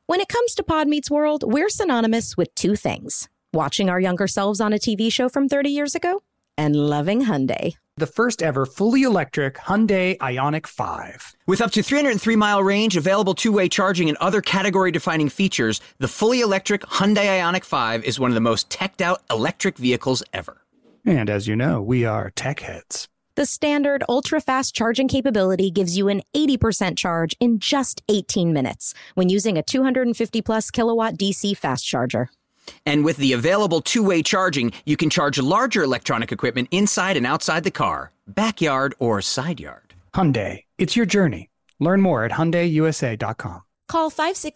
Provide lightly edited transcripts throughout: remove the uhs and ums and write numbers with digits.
When it comes to Pod Meets World, we're synonymous with two things: watching our younger selves on a TV show from 30 years ago and loving Hyundai. The first ever fully electric Hyundai Ioniq 5. With up to 303-mile range, available two-way charging, and other category-defining features, the fully electric Hyundai Ioniq 5 is one of the most teched-out electric vehicles ever. And as you know, we are tech heads. The standard ultra-fast charging capability gives you an 80% charge in just 18 minutes when using a 250-plus kilowatt DC fast charger. And with the available two-way charging, you can charge larger electronic equipment inside and outside the car, backyard or side yard. Hyundai, it's your journey. Learn more at HyundaiUSA.com. Call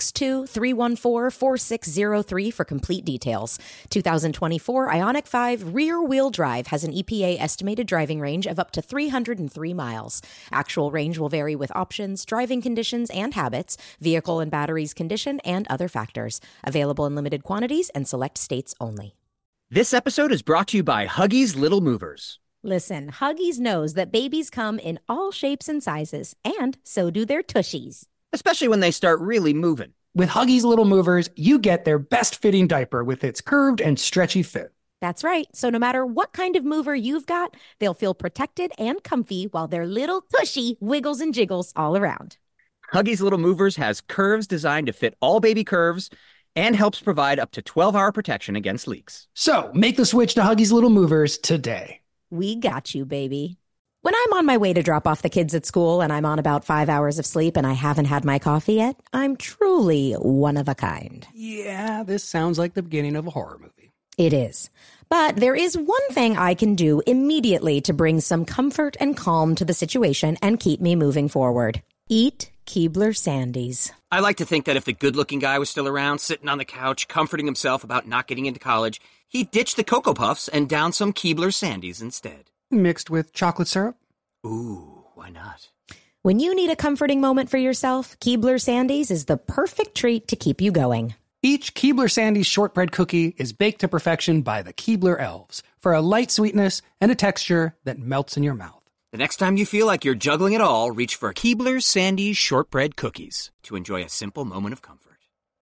562-314-4603 for complete details. 2024 Ioniq 5 rear-wheel drive has an EPA estimated driving range of up to 303 miles. Actual range will vary with options, driving conditions and habits, vehicle and batteries condition, and other factors. Available in limited quantities and select states only. This episode is brought to you by Huggies Little Movers. Listen, Huggies knows that babies come in all shapes and sizes, and so do their tushies. Especially when they start really moving. With Huggies Little Movers, you get their best-fitting diaper with its curved and stretchy fit. That's right. So no matter what kind of mover you've got, they'll feel protected and comfy while their little tushy wiggles and jiggles all around. Huggies Little Movers has curves designed to fit all baby curves and helps provide up to 12-hour protection against leaks. So make the switch to Huggies Little Movers today. We got you, baby. When I'm on my way to drop off the kids at school and I'm on about 5 hours of sleep and I haven't had my coffee yet, I'm truly one of a kind. Yeah, this sounds like the beginning of a horror movie. It is. But there is one thing I can do immediately to bring some comfort and calm to the situation and keep me moving forward. Eat Keebler Sandies. I like to think that if the good-looking guy was still around, sitting on the couch, comforting himself about not getting into college, he'd ditch the Cocoa Puffs and down some Keebler Sandies instead. Mixed with chocolate syrup? Ooh, why not? When you need a comforting moment for yourself, Keebler Sandies is the perfect treat to keep you going. Each Keebler Sandies shortbread cookie is baked to perfection by the Keebler elves for a light sweetness and a texture that melts in your mouth. The next time you feel like you're juggling it all, reach for Keebler Sandies shortbread cookies to enjoy a simple moment of comfort.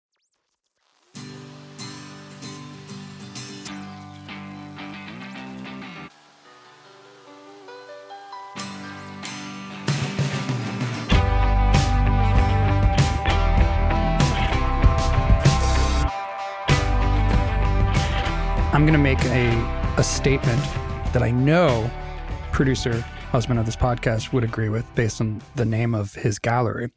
I'm going to make a statement that I know producer, husband of this podcast, would agree with based on the name of his gallery.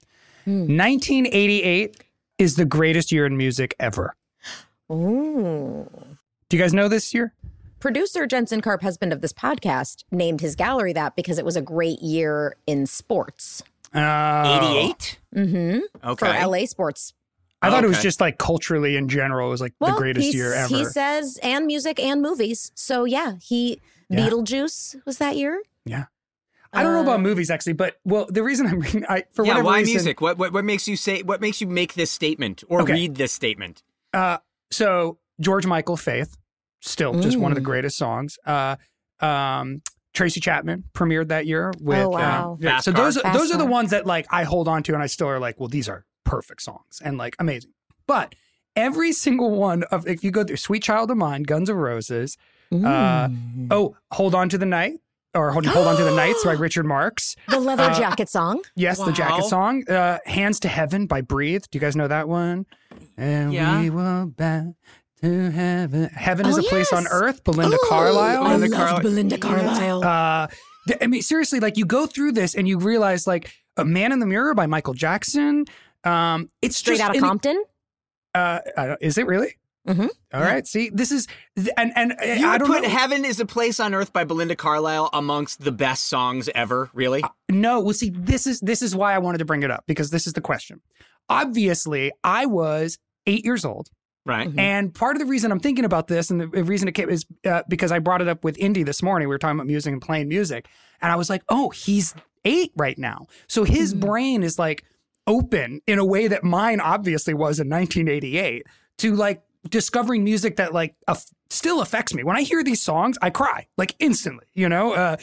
1988 is the greatest year in music ever. Ooh. Do you guys know this year? Producer Jensen Karp, husband of this podcast, named his gallery that because it was a great year in sports. 88? Mm-hmm. Okay. For LA sports. I thought it was just like culturally in general, it was like the greatest year ever. He says, and music and movies. So yeah, Beetlejuice was that year. Yeah. I don't know about movies actually, but the reason I'm bringing, for whatever why reason, music? What makes you make this statement or read this statement? So George Michael, Faith, still just one of the greatest songs. Tracy Chapman premiered that year with. Oh, wow. So those are the ones that like I hold on to, and I still are like, well, these are perfect songs and like amazing. But every single one of, if you go through Sweet Child of Mine, Guns N' Roses, Hold On to the Night, or Hold On to the Nights by Richard Marx. The Leather Jacket song. Yes, the Jacket song. Hands to Heaven by Breathe. Do you guys know that one? And we will back to heaven. Heaven is a place on earth. Belinda Carlisle. I love Belinda Carlisle. I mean, seriously, like you go through this and you realize like A Man in the Mirror by Michael Jackson. It's Straight Outta Compton. Is it really? Mm-hmm. All right. See, this is and You I would don't put know. Heaven is a Place on Earth by Belinda Carlisle amongst the best songs ever, really? No, well, see, this is why I wanted to bring it up, because this is the question. Obviously, I was 8 years old. Right. Mm-hmm. And part of the reason I'm thinking about this, and the reason it came is because I brought it up with Indy this morning. We were talking about music and playing music. And I was like, oh, he's 8 right now. So his brain is like open in a way that mine obviously was in 1988 to like discovering music that like still affects me. When I hear these songs, I cry like instantly, and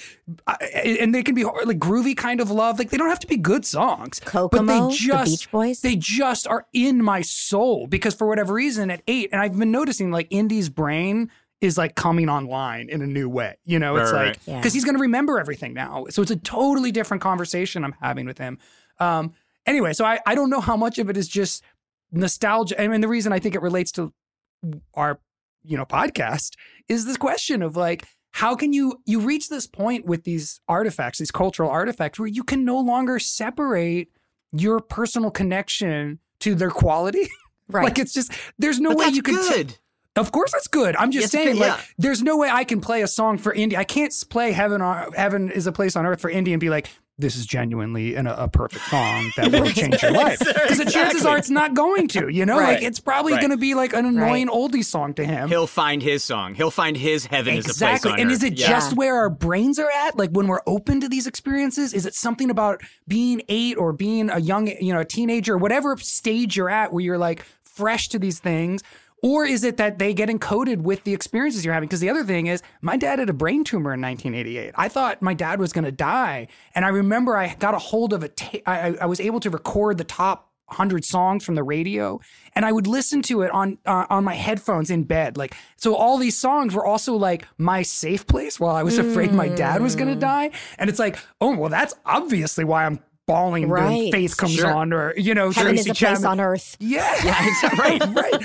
they can be like groovy kind of love. Like they don't have to be good songs, Kokomo, but the Beach Boys. They just are in my soul because for whatever reason at 8, and I've been noticing like Indy's brain is like coming online in a new way. It's like, because he's going to remember everything now. So it's a totally different conversation I'm having with him. Anyway, so I don't know how much of it is just nostalgia. I mean, the reason I think it relates to our, podcast is this question of like, how can you reach this point with these artifacts, these cultural artifacts, where you can no longer separate your personal connection to their quality? Right. Like it's just, there's no way you can. Of course that's good. I'm just saying, there's no way I can play a song for Indy. I can't play Heaven is a Place on Earth for Indy and be like, this is genuinely a perfect song that will change your life. Because the chances are it's not going to, Like it's probably going to be like an annoying oldie song to him. He'll find his song. He'll find his Heaven is a Place on Earth. And is it just where our brains are at? Like when we're open to these experiences? Is it something about being 8 or being a young, a teenager, or whatever stage you're at where you're like fresh to these things? Or is it that they get encoded with the experiences you're having? Because the other thing is, my dad had a brain tumor in 1988. I thought my dad was going to die. And I remember I got a hold of I was able to record the top 100 songs from the radio. And I would listen to it on my headphones in bed. Like, so all these songs were also like my safe place while I was afraid my dad was going to die. And it's like, oh, well, that's obviously why I'm bawling when Faith comes on, or Heaven Tracy is a Place on Earth. Yeah, right.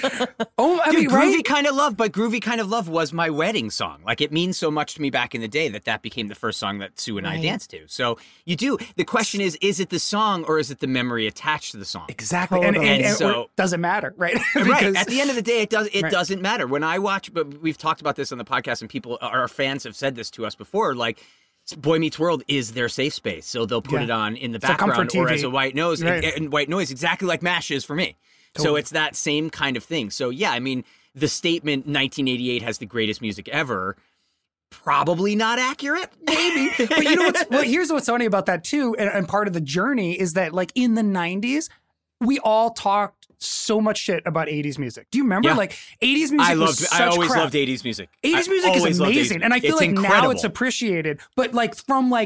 Oh, I mean, Groovy Kind of Love, but Groovy Kind of Love was my wedding song. Like it means so much to me back in the day that became the first song that Sue and I danced to. So you do. The question is it the song or is it the memory attached to the song? Exactly, and so doesn't matter, right? Right. At the end of the day, it doesn't matter. When I watch, but we've talked about this on the podcast, and our fans have said this to us before, like. Boy Meets World is their safe space, so they'll put it on in the background or as a white noise, and white noise, exactly like MASH is for me. Totally. So it's that same kind of thing. So yeah, I mean, the statement 1988 has the greatest music ever, probably not accurate, maybe. But here's what's funny about that too, and part of the journey is that like in the 90s, we all talked so much shit about 80s music. Do you remember? Like 80s music I always loved 80s music. 80s music is amazing. And I feel like now it's appreciated. But like from like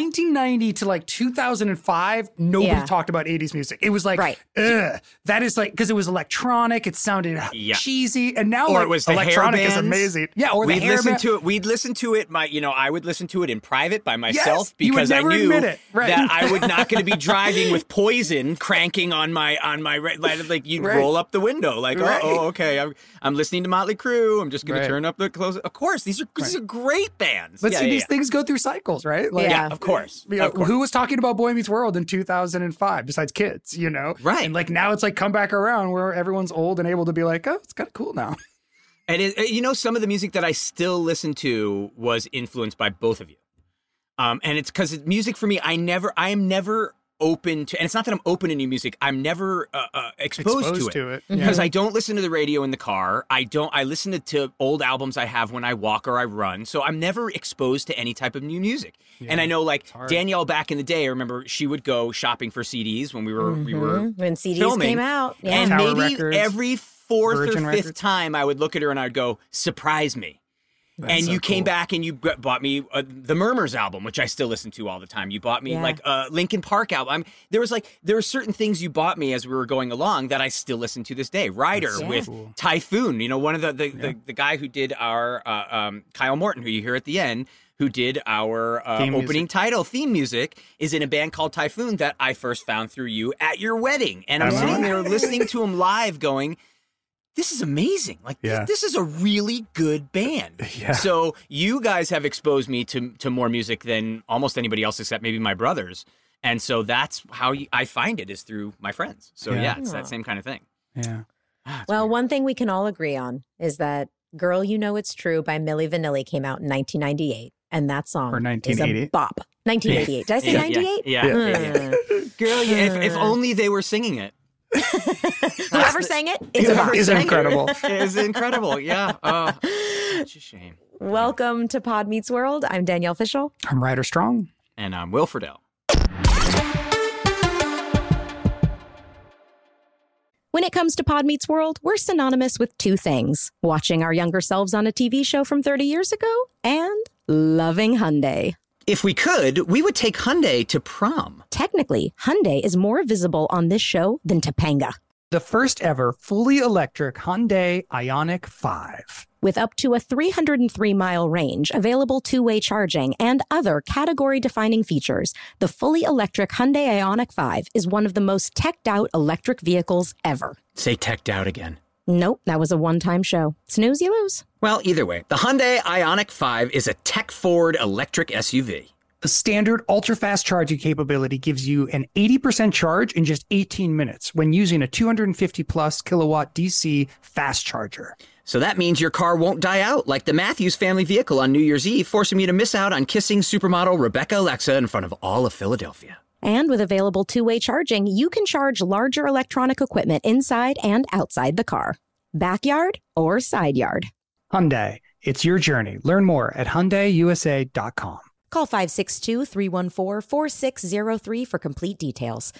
1990 to like 2005, nobody talked about 80s music. It was like, ugh. That is like, because it was electronic, it sounded cheesy. And now it was the electronic hair bands. Is amazing. Yeah, or the hair band. We'd listen to it, I would listen to it in private by myself because I knew that I would not going to be driving with Poison cranking on my like you'd roll up the window like okay, I'm listening to Motley Crue, I'm just going to turn up the close. Of course, these are great bands. But these things go through cycles, right? Like, of course. Who was talking about Boy Meets World in 2005 besides kids, Right. And like now it's like come back around where everyone's old and able to be like, oh, it's kind of cool now. And some of the music that I still listen to was influenced by both of you. And it's because music for me, I am never open to, and it's not that I'm open to new music. I'm never exposed to it because I don't listen to the radio in the car. I listen to old albums I have when I walk or I run. So I'm never exposed to any type of new music. Yeah, and I know like Danielle back in the day, I remember she would go shopping for CDs when we were when CDs filming, came out. Yeah. And Tower maybe Records, every fourth Virgin or fifth Records. time I would look at her and I'd go, surprise me. That's you came back and you bought me the Murmurs album, which I still listen to all the time. You bought me like a Linkin Park album. There were certain things you bought me as we were going along that I still listen to this day. Rider with Typhoon, one of the guy who did our Kyle Morton, who you hear at the end, who did our opening title theme music, is in a band called Typhoon that I first found through you at your wedding. And I'm sitting there listening to him live going, this is amazing. Like, this is a really good band. Yeah. So you guys have exposed me to more music than almost anybody else except maybe my brothers. And so that's how I find it, is through my friends. So it's that same kind of thing. Yeah. Well, one thing we can all agree on is that Girl, You Know It's True by Milli Vanilli came out in 1998. And that song is a bop. 1988. Did I say 98? Yeah. Girl, if only they were singing it. Whoever sang it, it's incredible. It's incredible, yeah. Oh, such a shame. Welcome to Pod Meets World. I'm Danielle Fishel. I'm Ryder Strong. And I'm Will Friedle. When it comes to Pod Meets World, we're synonymous with two things: watching our younger selves on a TV show from 30 years ago and loving Hyundai. If we could, we would take Hyundai to prom. Technically, Hyundai is more visible on this show than Topanga. The first ever fully electric Hyundai Ioniq 5. With up to a 303-mile range, available two-way charging, and other category-defining features, the fully electric Hyundai Ioniq 5 is one of the most teched-out electric vehicles ever. Say teched out again. Nope, that was a one-time show. Snooze, you lose. Well, either way, the Hyundai Ioniq 5 is a tech-forward electric SUV. The standard ultra-fast charging capability gives you an 80% charge in just 18 minutes when using a 250-plus kilowatt DC fast charger. So that means your car won't die out like the Matthews family vehicle on New Year's Eve, forcing me to miss out on kissing supermodel Rebecca Alexa in front of all of Philadelphia. And with available two-way charging, you can charge larger electronic equipment inside and outside the car. Backyard or side yard. Hyundai, it's your journey. Learn more at HyundaiUSA.com. Call 562-314-4603 for complete details.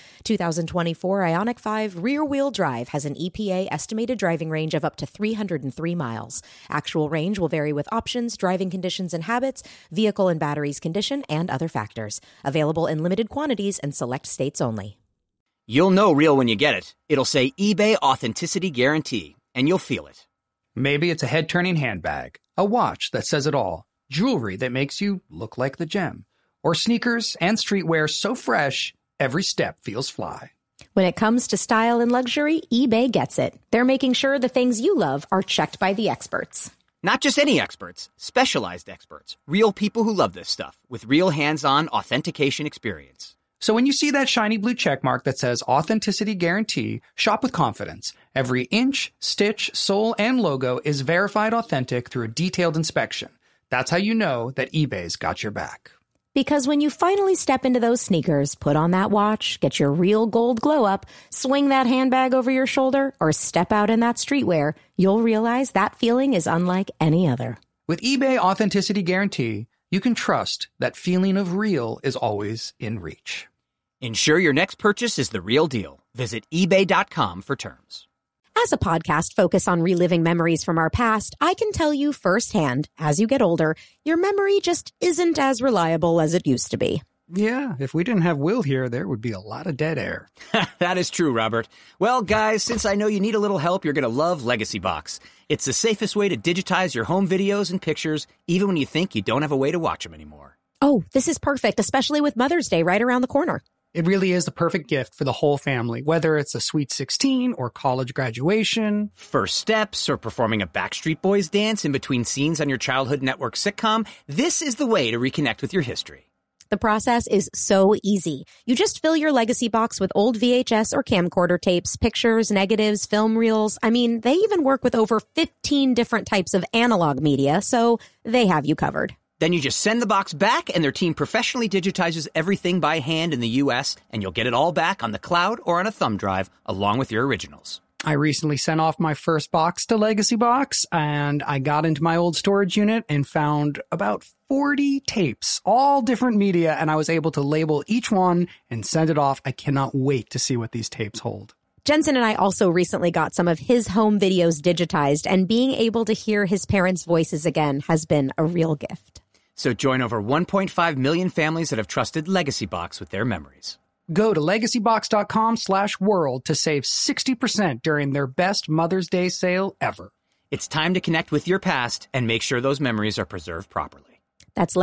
2024 Ioniq 5 rear-wheel drive has an EPA estimated driving range of up to 303 miles. Actual range will vary with options, driving conditions and habits, vehicle and battery's condition, and other factors. Available in limited quantities and select states only. You'll know real when you get it. It'll say eBay Authenticity Guarantee, and you'll feel it. Maybe it's a head-turning handbag, a watch that says it all, jewelry that makes you look like the gem, or sneakers and streetwear so fresh, every step feels fly. When it comes to style and luxury, eBay gets it. They're making sure the things you love are checked by the experts. Not just any experts, specialized experts, real people who love this stuff, with real hands-on authentication experience. So when you see that shiny blue checkmark that says Authenticity Guarantee, shop with confidence. Every inch, stitch, sole, and logo is verified authentic through a detailed inspection. That's how you know that eBay's got your back. Because when you finally step into those sneakers, put on that watch, get your real gold glow up, swing that handbag over your shoulder, or step out in that streetwear, you'll realize that feeling is unlike any other. With eBay Authenticity Guarantee, you can trust that feeling of real is always in reach. Ensure your next purchase is the real deal. Visit eBay.com for terms. As a podcast focused on reliving memories from our past, I can tell you firsthand, as you get older, your memory just isn't as reliable as it used to be. Yeah, if we didn't have Will here, there would be a lot of dead air. That is true, Robert. Well, guys, since I know you need a little help, you're going to love Legacy Box. It's the safest way to digitize your home videos and pictures, even when you think you don't have a way to watch them anymore. Oh, this is perfect, especially with Mother's Day right around the corner. It really is the perfect gift for the whole family, whether it's a sweet 16 or college graduation. First steps or performing a Backstreet Boys dance in between scenes on your childhood network sitcom, this is the way to reconnect with your history. The process is so easy. You just fill your Legacy Box with old VHS or camcorder tapes, pictures, negatives, film reels. I mean, they even work with over 15 different types of analog media, so they have you covered. Then you just send the box back, and their team professionally digitizes everything by hand in the U.S., and you'll get it all back on the cloud or on a thumb drive, along with your originals. I recently sent off my first box to Legacy Box, and I got into my old storage unit and found about 40 tapes, all different media, and I was able to label each one and send it off. I cannot wait to see what these tapes hold. Jensen and I also recently got some of his home videos digitized, and being able to hear his parents' voices again has been a real gift. So join over 1.5 million families that have trusted Legacy Box with their memories. Go to legacybox.com/world to save 60% during their best Mother's Day sale ever. It's time to connect with your past and make sure those memories are preserved properly. That's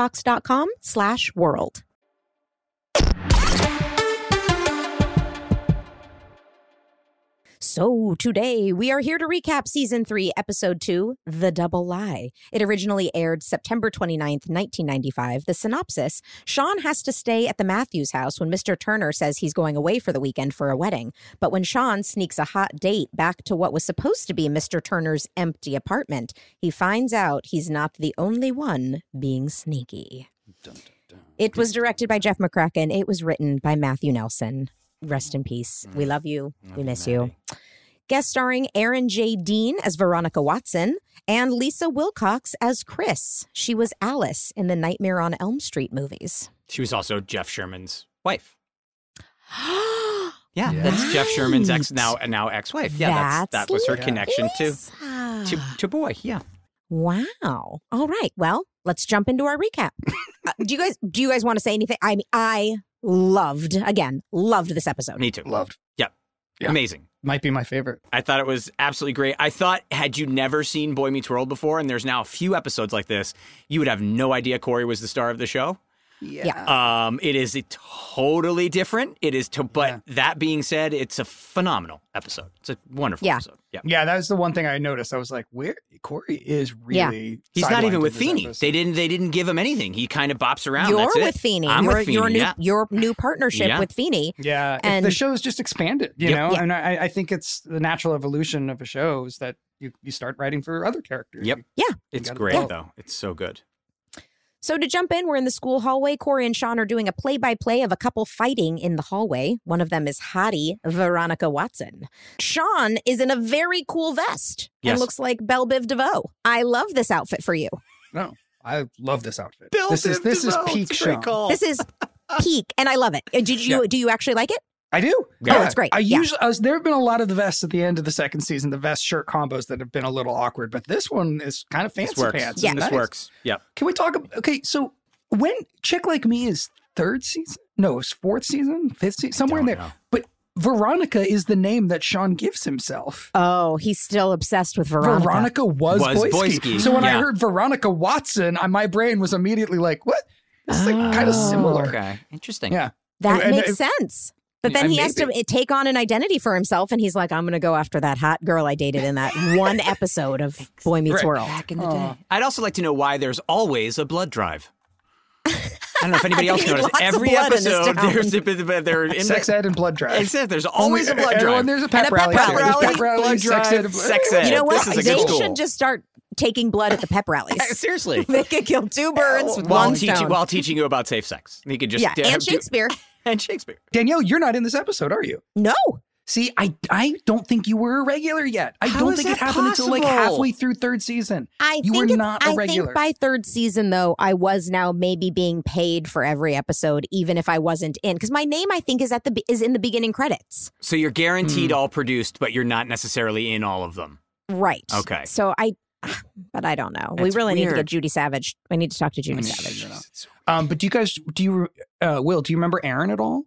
legacybox.com/world. So today we are here to recap Season 3, Episode 2, The Double Lie. It originally aired September 29th, 1995. The synopsis: Sean has to stay at the Matthews house when Mr. Turner says he's going away for the weekend for a wedding. But when Sean sneaks a hot date back to what was supposed to be Mr. Turner's empty apartment, he finds out he's not the only one being sneaky. Dun, dun, dun. It was directed by Jeff McCracken. It was written by Matthew Nelson. Rest in peace. We love you. We miss you. Guest starring Aaron J. Dean as Veronica Watson and Lisa Wilcox as Chris. She was Alice in the Nightmare on Elm Street movies. She was also Jeff Sherman's wife. Yeah, that's Jeff Sherman's now ex-wife. Yeah, that was her connection to Boy. Yeah. Wow. All right. Well, let's jump into our recap. Do you guys want to say anything? I loved this episode. Me too. Loved. Yep. Yeah. Amazing. Might be my favorite. I thought it was absolutely great. I thought, had you never seen Boy Meets World before, and there's now a few episodes like this, you would have no idea Corey was the star of the show. Yeah. It is totally different. But that being said, it's a phenomenal episode. It's a wonderful episode. Yeah. Yeah, that was the one thing I noticed. I was like, where Corey is really he's not even with Feeney. They didn't give him anything. He kind of bops around. You're That's with it. Feeney. I'm with Feeney. Your new partnership with Feeney. Yeah. And the show's just expanded, you know? And I think it's the natural evolution of a show is that you start writing for other characters. Yep. Yeah. It's great though. It's so good. So to jump in, we're in the school hallway. Corey and Sean are doing a play-by-play of a couple fighting in the hallway. One of them is hottie Veronica Watson. Sean is in a very cool vest and looks like Belle Biv DeVoe. I love this outfit for you. No, I love this outfit. This is peak Sean. Cool. This is peak, and I love it. Do you actually like it? I do. Yeah. Oh, it's great. There have been a lot of the vests at the end of the second season, the vest shirt combos that have been a little awkward, but this one is kind of fancy pants. Yeah, this works. Yep. Can we talk? Okay, so when Chick Like Me is third season? No, it's fourth season, fifth season, somewhere in there. Know. But Veronica is the name that Sean gives himself. Oh, he's still obsessed with Veronica. Veronica was Boyski. So when I heard Veronica Watson, my brain was immediately like, what? It's like kind of similar. Okay. Interesting. Yeah. That makes sense. But then he has to take on an identity for himself, and he's like, I'm going to go after that hot girl I dated in that one episode of Boy Meets World. Back in the day. I'd also like to know why there's always a blood drive. I don't know if anybody else noticed. Every episode, they're in sex ed and blood drive. Except there's always a blood drive. And there's a pep rally. Blood drive, sex ed. You know what? They should just start taking blood at the pep rallies. Seriously. They could kill two birds with one stone. While teaching you about safe sex. He could just and Shakespeare. And Shakespeare. Danielle, you're not in this episode, are you? No. See, I don't think you were a regular yet. I don't think it happened until like halfway through third season. You were not a regular. I think by third season, though, I was now maybe being paid for every episode, even if I wasn't in. Because my name, I think, is in the beginning credits. So you're guaranteed all produced, but you're not necessarily in all of them. Right. Okay. So but I don't know. We really need to get Judy Savage. I need to talk to Judy Savage. But Will, do you remember Aaron at all?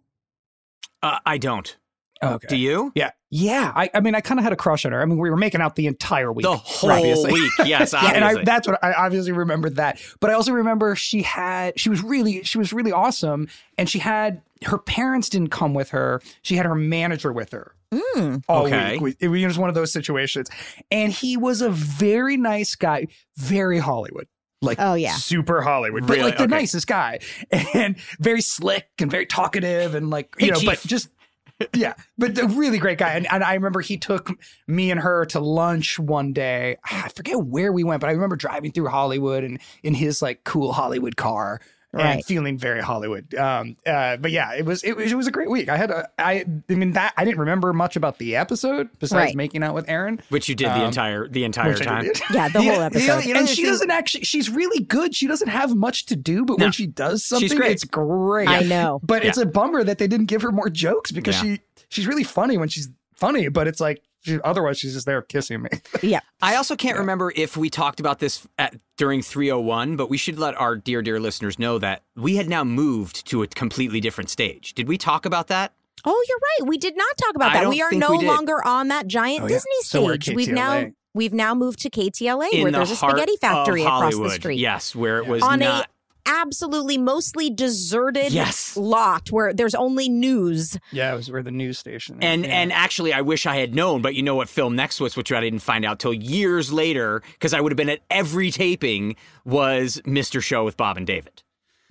I don't. Okay. Do you? Yeah. Yeah. I mean, I kind of had a crush on her. I mean, we were making out the entire week. The whole week. Yes. Obviously. And that's what I obviously remembered that. But I also remember she was really awesome. And her parents didn't come with her. She had her manager with her. All week. It was one of those situations. And he was a very nice guy, very Hollywood. Like, super Hollywood, but like the nicest guy, and very slick and very talkative, and like, but just, but a really great guy. And I remember he took me and her to lunch one day. I forget where we went, but I remember driving through Hollywood and in his like cool Hollywood car. And feeling very Hollywood. But yeah, it was a great week. I didn't remember much about the episode besides making out with Aaron. Which you did the entire time. Yeah, the whole episode. And she doesn't she's really good. She doesn't have much to do, but when she does something, it's great. I know. But it's a bummer that they didn't give her more jokes because she's really funny when she's funny, but it's like, otherwise she's just there kissing me. Yeah. I also can't remember if we talked about this during 301, but we should let our dear listeners know that we had now moved to a completely different stage. Did we talk about that? Oh, you're right. We did not talk about that. We are no longer on that giant Disney stage. So we've now moved to KTLA, where there's a spaghetti factory across the street. Yes, where it was on not absolutely mostly deserted lot where there's only news. Yeah, it was where the news station. And actually, I wish I had known, but you know what film next was, which I didn't find out till years later, because I would have been at every taping, was Mr. Show with Bob and David.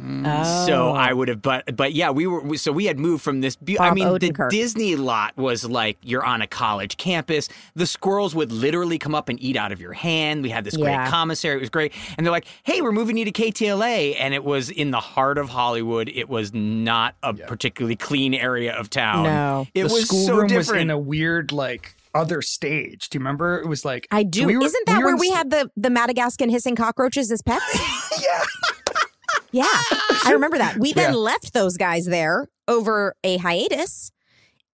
So I would have, but yeah, we had moved from this. The Disney lot was like you're on a college campus. The squirrels would literally come up and eat out of your hand. We had this great commissary. It was great. And they're like, hey, we're moving you to KTLA. And it was in the heart of Hollywood. It was not a particularly clean area of town. No. The schoolroom was in a weird, like, other stage. Do you remember? It was like, I do. Isn't that where we had the Madagascan hissing cockroaches as pets? Yeah. Yeah, I remember that. We then left those guys there over a hiatus,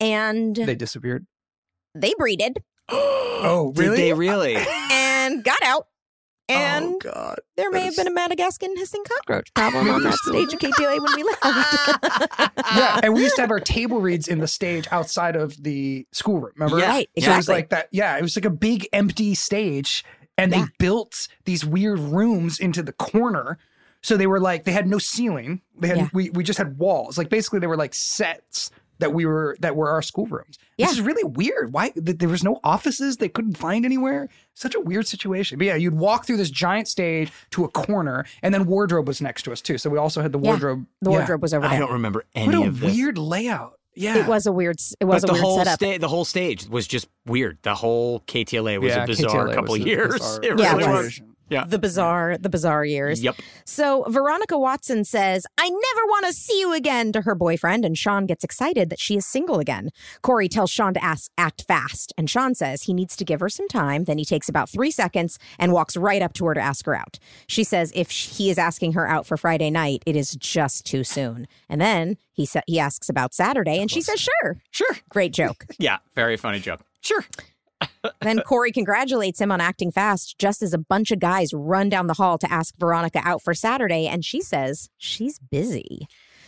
and They disappeared. they breeded Oh, really? Did they really? and got out. And God. there may have been a Madagascan hissing cockroach problem on that stage of KTLA when we left. Yeah, and we used to have our table reads in the stage outside of the schoolroom, remember? Yeah. Right, So it was exactly. like that. Yeah, it was like a big empty stage, and they built these weird rooms into the corner. So they were like, they had no ceiling. They had we just had walls. Like basically they were like sets that were our schoolrooms. Yeah. This is really weird. Why there was no offices they couldn't find anywhere? Such a weird situation. But yeah, you'd walk through this giant stage to a corner, and then wardrobe was next to us too. So we also had the wardrobe. The wardrobe was over there. I don't remember any What a of this. weird layout. Yeah. It was a weird. It But was a the weird whole setup. the whole stage was just weird. The whole KTLA was Yeah, a bizarre KTLA couple was a years. bizarre It Yeah, really it was. was. Yeah. The bizarre years. Yep. So Veronica Watson says, "I never want to see you again" to her boyfriend, and Sean gets excited that she is single again. Corey tells Sean to act fast, and Sean says he needs to give her some time. Then he takes about 3 seconds and walks right up to her to ask her out. She says if he is asking her out for Friday night, it is just too soon. And then he asks about Saturday, and she says, "Sure." Sure. Great joke. Yeah. Very funny joke. Sure. Then Corey congratulates him on acting fast just as a bunch of guys run down the hall to ask Veronica out for Saturday, and she says she's busy.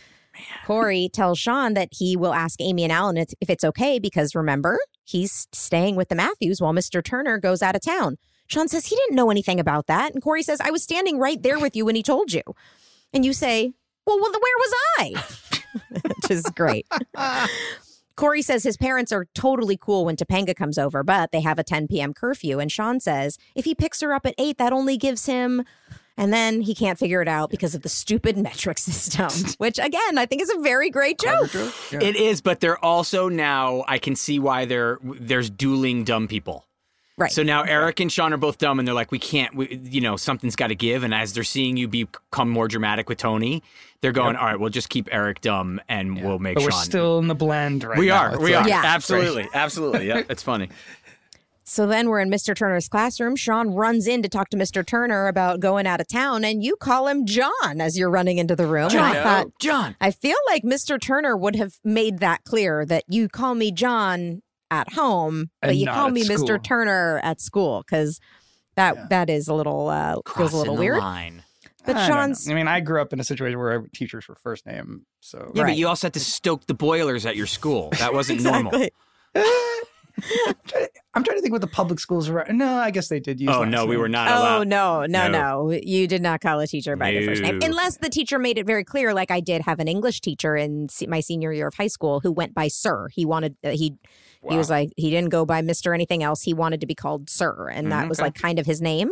Corey tells Sean that he will ask Amy and Alan if it's okay because, remember, he's staying with the Matthews while Mr. Turner goes out of town. Sean says he didn't know anything about that, and Corey says, "I was standing right there with you when he told you." And you say, well where was I? Which is great. Corey says his parents are totally cool when Topanga comes over, but they have a 10 p.m. curfew. And Sean says if he picks her up at 8, that only gives him... And then he can't figure it out because of the stupid metric system, which, again, I think is a very great joke. Yeah. It is, but they're also now, I can see why there's dueling dumb people. Right. So now Eric and Sean are both dumb, and they're like, something's got to give. And as they're seeing you become more dramatic with Tony, they're going, all right, we'll just keep Eric dumb, and we'll make but Sean. we're still in the blend right We now. are. It's We like- are. Yeah. Absolutely. Absolutely. Yeah, it's funny. So then we're in Mr. Turner's classroom. Sean runs in to talk to Mr. Turner about going out of town, and you call him John as you're running into the room. And I thought, John. I feel like Mr. Turner would have made that clear that you call me John at home, but And you not call at me school. Mr. Turner at school, because that is a little feels a Crossing little the weird. line. But I don't Sean's know. I mean, I grew up in a situation where teachers were first name, so Yeah, Right. but you also had to stoke the boilers at your school. That wasn't normal. exactly. I'm trying to think what the public schools were. No, I guess they did use. Oh, last no, we name. were not Oh, allowed. no. You did not call a teacher by their first name. No. Unless the teacher made it very clear, like I did have an English teacher in my senior year of high school who went by Sir. He wanted, he was like, he didn't go by Mr. anything else. He wanted to be called Sir. And that was okay. like kind of his name.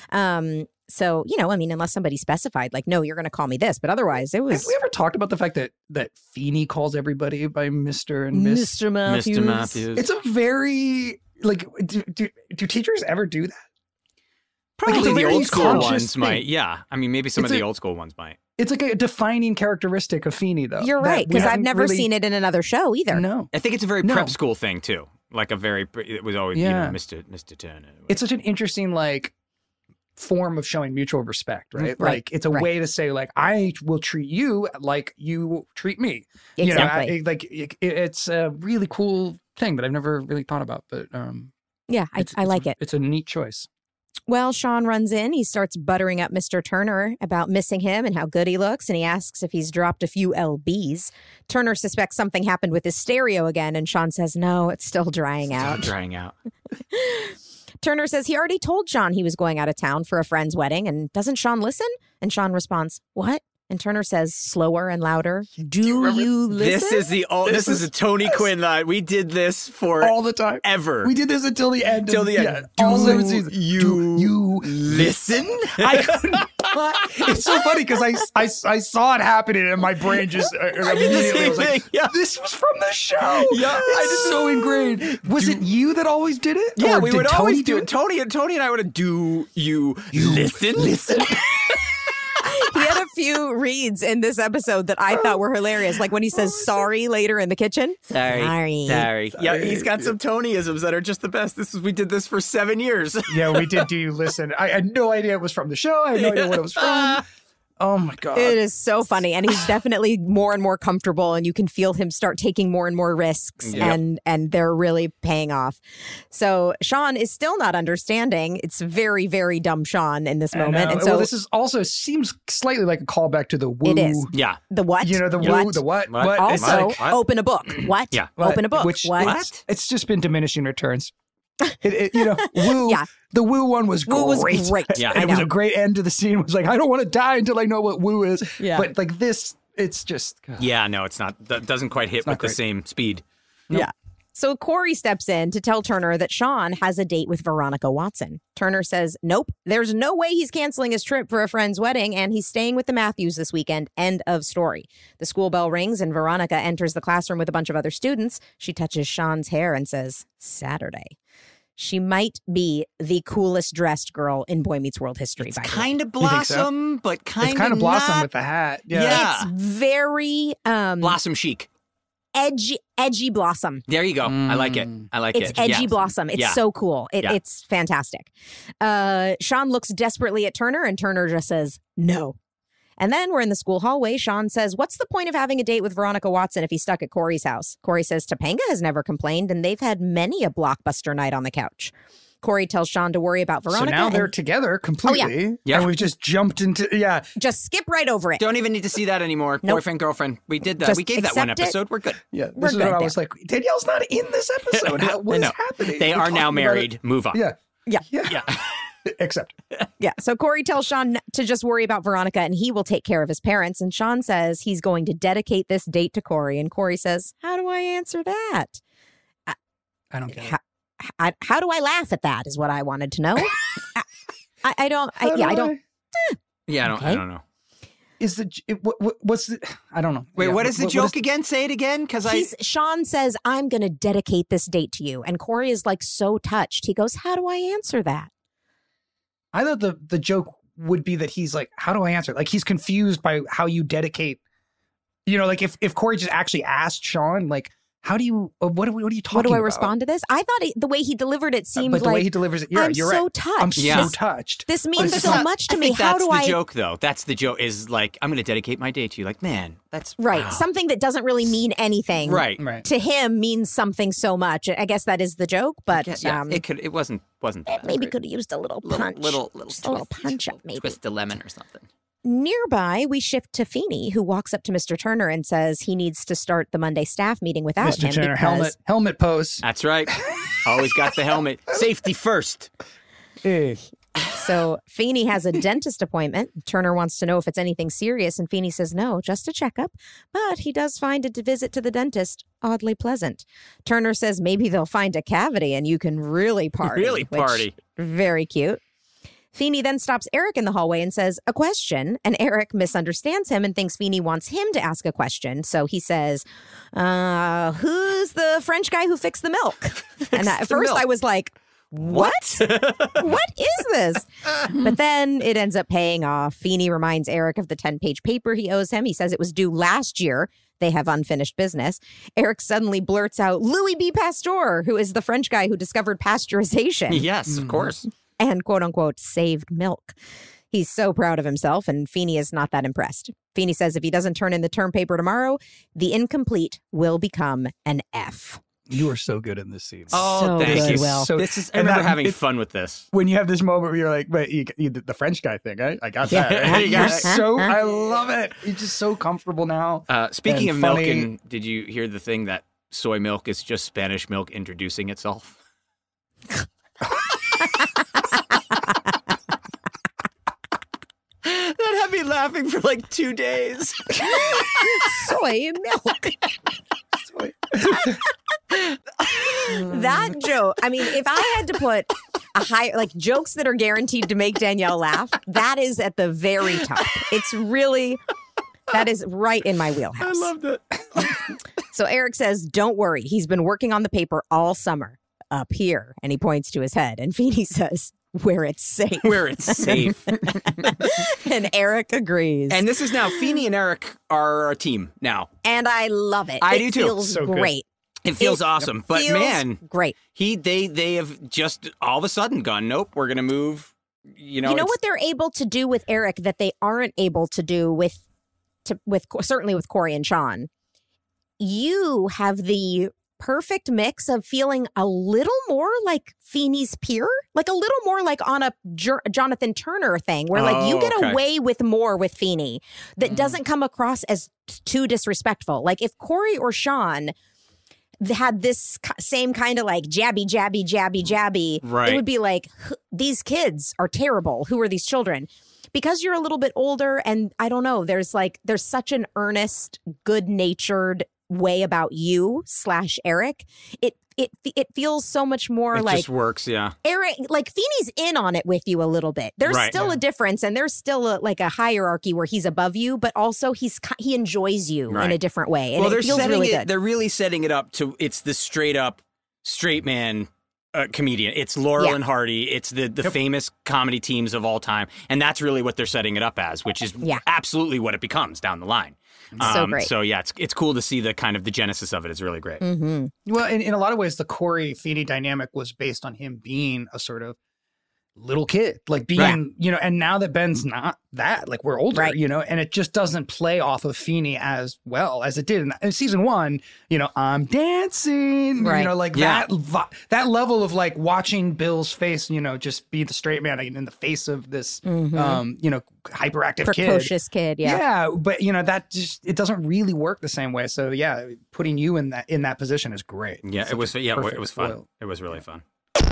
So, I mean, unless somebody specified, like, no, you're going to call me this. But otherwise, it was Have we ever talked about the fact that Feeney calls everybody by Mr. and Miss? Mr. Matthews. Mr. Matthews. It's a very like. Do teachers ever do that? Probably it's a the very old school conscious ones thing. might. Yeah. I mean, maybe some It's of the a- old school ones might. It's like a defining characteristic of Feeney, though. You're that right, we because I've haven't never really- seen it in another show either. No, I think it's a very No. prep school thing, too. Like it was always, Yeah. Mr. Turner. it's such an interesting like form of showing mutual respect, right? Right, Like it's a right. way to say like I will treat you like you treat me. Exactly. It's a really cool thing that I've never really thought about, but Yeah, I like it. It's a neat choice. Well, Sean runs in. He starts buttering up Mr. Turner about missing him and how good he looks, and he asks if he's dropped a few lbs. Turner suspects something happened with his stereo again, and Sean says, no, it's still drying out. Drying out. Turner says he already told Sean he was going out of town for a friend's wedding, and doesn't Sean listen? And Sean responds, what? And Turner says slower and louder, do you listen? This is a Tony Quinn line. We did this for All the time. ever. We did this until the end. Till the end. Yeah, all Do 7 seasons. you Do you listen? I couldn't. It's so funny because I saw it happening and my brain just immediately was like, Yeah. this was from the show. Yeah, It's so ingrained. Was it you that always did it? Yeah, Or we did would Tony always do do it. Tony and I would have, do you listen? Listen. He had a few reads in this episode that I thought were hilarious, like when he says sorry later in the kitchen. Sorry. Yeah, he's got some Tonyisms that are just the best. We did this for 7 years. Yeah, we did. Do you listen? I had no idea it was from the show. I had no idea what it was from. Oh my God. It is so funny. And he's definitely more and more comfortable, and you can feel him start taking more and more risks, and they're really paying off. So Sean is still not understanding. It's very, very dumb Sean in this moment. And so well, this is also seems slightly like a callback to the woo. it is. Yeah. The what? You know, the what? woo, the what? What? Also, What? open a book. What? Yeah. Open a book. Which What? It's just been diminishing returns. Woo. Yeah. The woo one was Woo was great. great. Yeah. And it was a great end to the scene. It was like, I don't want to die until I know what woo is. Yeah. But like this, it's just. God. Yeah, no, it's not. That doesn't quite hit with the same speed. Yeah. So Corey steps in to tell Turner that Sean has a date with Veronica Watson. Turner says, nope, there's no way he's canceling his trip for a friend's wedding, and he's staying with the Matthews this weekend. End of story. The school bell rings, and Veronica enters the classroom with a bunch of other students. She touches Sean's hair and says, Saturday. She might be the coolest dressed girl in Boy Meets World history. It's by the way. kind of Blossom, but kind of It's kind of Blossom not. with the hat. Yeah. It's very Blossom chic. edgy Blossom. There you go. I like it. I like it. It's edgy Yeah. Blossom. It's Yeah. so cool. Yeah. It's fantastic. Sean looks desperately at Turner, and Turner just says, no. And then we're in the school hallway. Sean says, what's the point of having a date with Veronica Watson if he's stuck at Corey's house? Corey says Topanga has never complained, and they've had many a blockbuster night on the couch. Corey tells Sean to worry about Veronica. So now they're together completely. Yeah. And we've just jumped into, just skip right over it. Don't even need to see that anymore. Nope. Boyfriend, girlfriend. We did that. Just We gave that one accept it. episode. We're good. Yeah. We're This is good what I there. was like, Danielle's not in this episode. What is No. happening? They We're are now talking about married. it. Move on. Yeah. Yeah. Except. Yeah. So Corey tells Sean to just worry about Veronica and he will take care of his parents. And Sean says he's going to dedicate this date to Corey. And Corey says, how do I answer that? I don't get it. How do I laugh at that is what I wanted to know. I don't. Yeah, I don't know. Is what's the, I don't know. Wait, Yeah, what is the joke again? Say it again, because Sean says, I'm going to dedicate this date to you. And Corey is like so touched. He goes, how do I answer that? I thought the joke would be that he's like, how do I answer? Like he's confused by how you dedicate. You know, like if Corey just actually asked Sean, like, how do you? What are you talking about? What do I respond to this? I thought the way he delivered it seemed but the like way he delivers it, I'm you're so right. touched. I'm so touched. This means But so that's much to I me. think How that's do the I? joke, though. That's the joke. Is like, I'm going to dedicate my day to you. Like, man, that's Right. wow. Something that doesn't really mean anything. Right. To him means something so much. I guess that is the joke, but It wasn't that maybe great. could have used a little punch. little Just a little punch up, maybe. twist of lemon or something. Nearby, we shift to Feeney, who walks up to Mr. Turner and says he needs to start the Monday staff meeting without Mr. him. Turner, because helmet pose. That's right. Always got the helmet. Safety first. So Feeney has a dentist appointment. Turner wants to know if it's anything serious, and Feeney says no, just a checkup. But he does find a visit to the dentist oddly pleasant. Turner says maybe they'll find a cavity and you can really party. Really party. Very cute. Feeney then stops Eric in the hallway and says, a question. And Eric misunderstands him and thinks Feeney wants him to ask a question. So he says, who's the French guy who fixed the milk? And at first I was like, what? What is this? But then it ends up paying off. Feeney reminds Eric of the 10-page paper he owes him. He says it was due last year. They have unfinished business. Eric suddenly blurts out Louis B. Pasteur, who is the French guy who discovered pasteurization. Yes, of course. And quote unquote saved milk. He's so proud of himself, and Feeney is not that impressed. Feeney says if he doesn't turn in the term paper tomorrow, the incomplete will become an F. You are so good in this scene. Oh, So thank good, you. Will. So, I remember having fun with this. when you have this moment where you're like, "But you did the French guy thing, I got that." Yeah. You're so, I love it. You're just so comfortable now. Speaking And of milk, funny. did you hear the thing that soy milk is just Spanish milk introducing itself? That had me laughing for like 2 days. Soy milk. That joke. I mean, if I had to put a higher, like jokes that are guaranteed to make Danielle laugh, that is at the very top. It's really, that is right in my wheelhouse. I loved it. So Eric says, don't worry. He's been working on the paper all summer up here. And he points to his head. And Feeney says, where it's safe. Where it's safe. And Eric agrees. And this is now, Feeney and Eric are a team now. And I love it. I It do too. feels So good. great. It feels awesome. But Feels man, great. they have just all of a sudden gone, nope, we're going to move You know what they're able to do with Eric that they aren't able to do with certainly with Corey and Sean. You have the perfect mix of feeling a little more like Feeney's peer, like a little more like on a Jonathan Turner thing, where like you get away with more with Feeney that doesn't come across as too disrespectful. Like if Corey or Sean had this same kind of like jabby, right, it would be like, these kids are terrible. Who are these children? Because you're a little bit older, and I don't know, there's such an earnest, good-natured way about you / Eric. It feels so much more like, it just works. Yeah, Eric, like Feeney's in on it with you a little bit. There's still a difference, and there's still a hierarchy where he's above you, but also he enjoys you in a different way. And well, it feels really good. They're really setting it up to it's the straight up straight man comedian. It's Laurel and Hardy. It's the famous comedy teams of all time, and that's really what they're setting it up as, which is absolutely what it becomes down the line. So great. So yeah, it's cool to see the kind of the genesis of it. It's really great. Mm-hmm. Well, in a lot of ways, the Corey Feeney dynamic was based on him being a sort of little kid, like being, and now that Ben's not that, like we're older, and it just doesn't play off of Feeney as well as it did in season 1. I'm dancing, that level of like watching Bill's face, just be the straight man in the face of this, hyperactive precocious kid. Yeah. But that just, it doesn't really work the same way. So yeah, putting you in that position is great. Yeah, it was fun. It was really fun.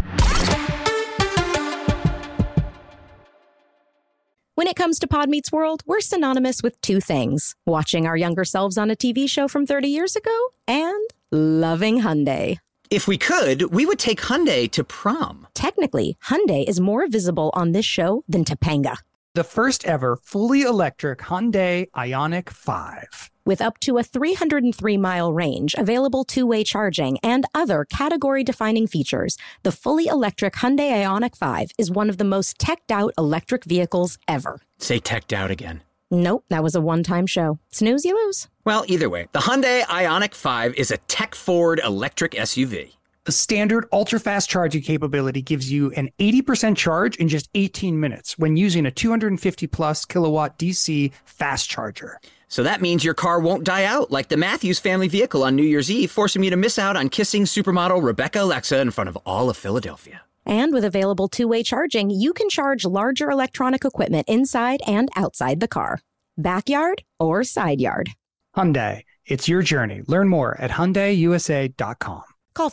When it comes to Pod Meets World, we're synonymous with two things: watching our younger selves on a TV show from 30 years ago and loving Hyundai. If we could, we would take Hyundai to prom. Technically, Hyundai is more visible on this show than Topanga. The first ever fully electric Hyundai Ioniq 5. With up to a 303-mile range, available two-way charging, and other category-defining features, the fully electric Hyundai Ioniq 5 is one of the most teched-out electric vehicles ever. Say teched out again. Nope, that was a one-time show. Snooze, you lose. Well, either way, the Hyundai Ioniq 5 is a tech-forward electric SUV. The standard ultra-fast charging capability gives you an 80% charge in just 18 minutes when using a 250-plus kilowatt DC fast charger. So that means your car won't die out like the Matthews family vehicle on New Year's Eve, forcing you to miss out on kissing supermodel Rebecca Alexa in front of all of Philadelphia. And with available two-way charging, you can charge larger electronic equipment inside and outside the car. Backyard or side yard. Hyundai, it's your journey. Learn more at HyundaiUSA.com. Call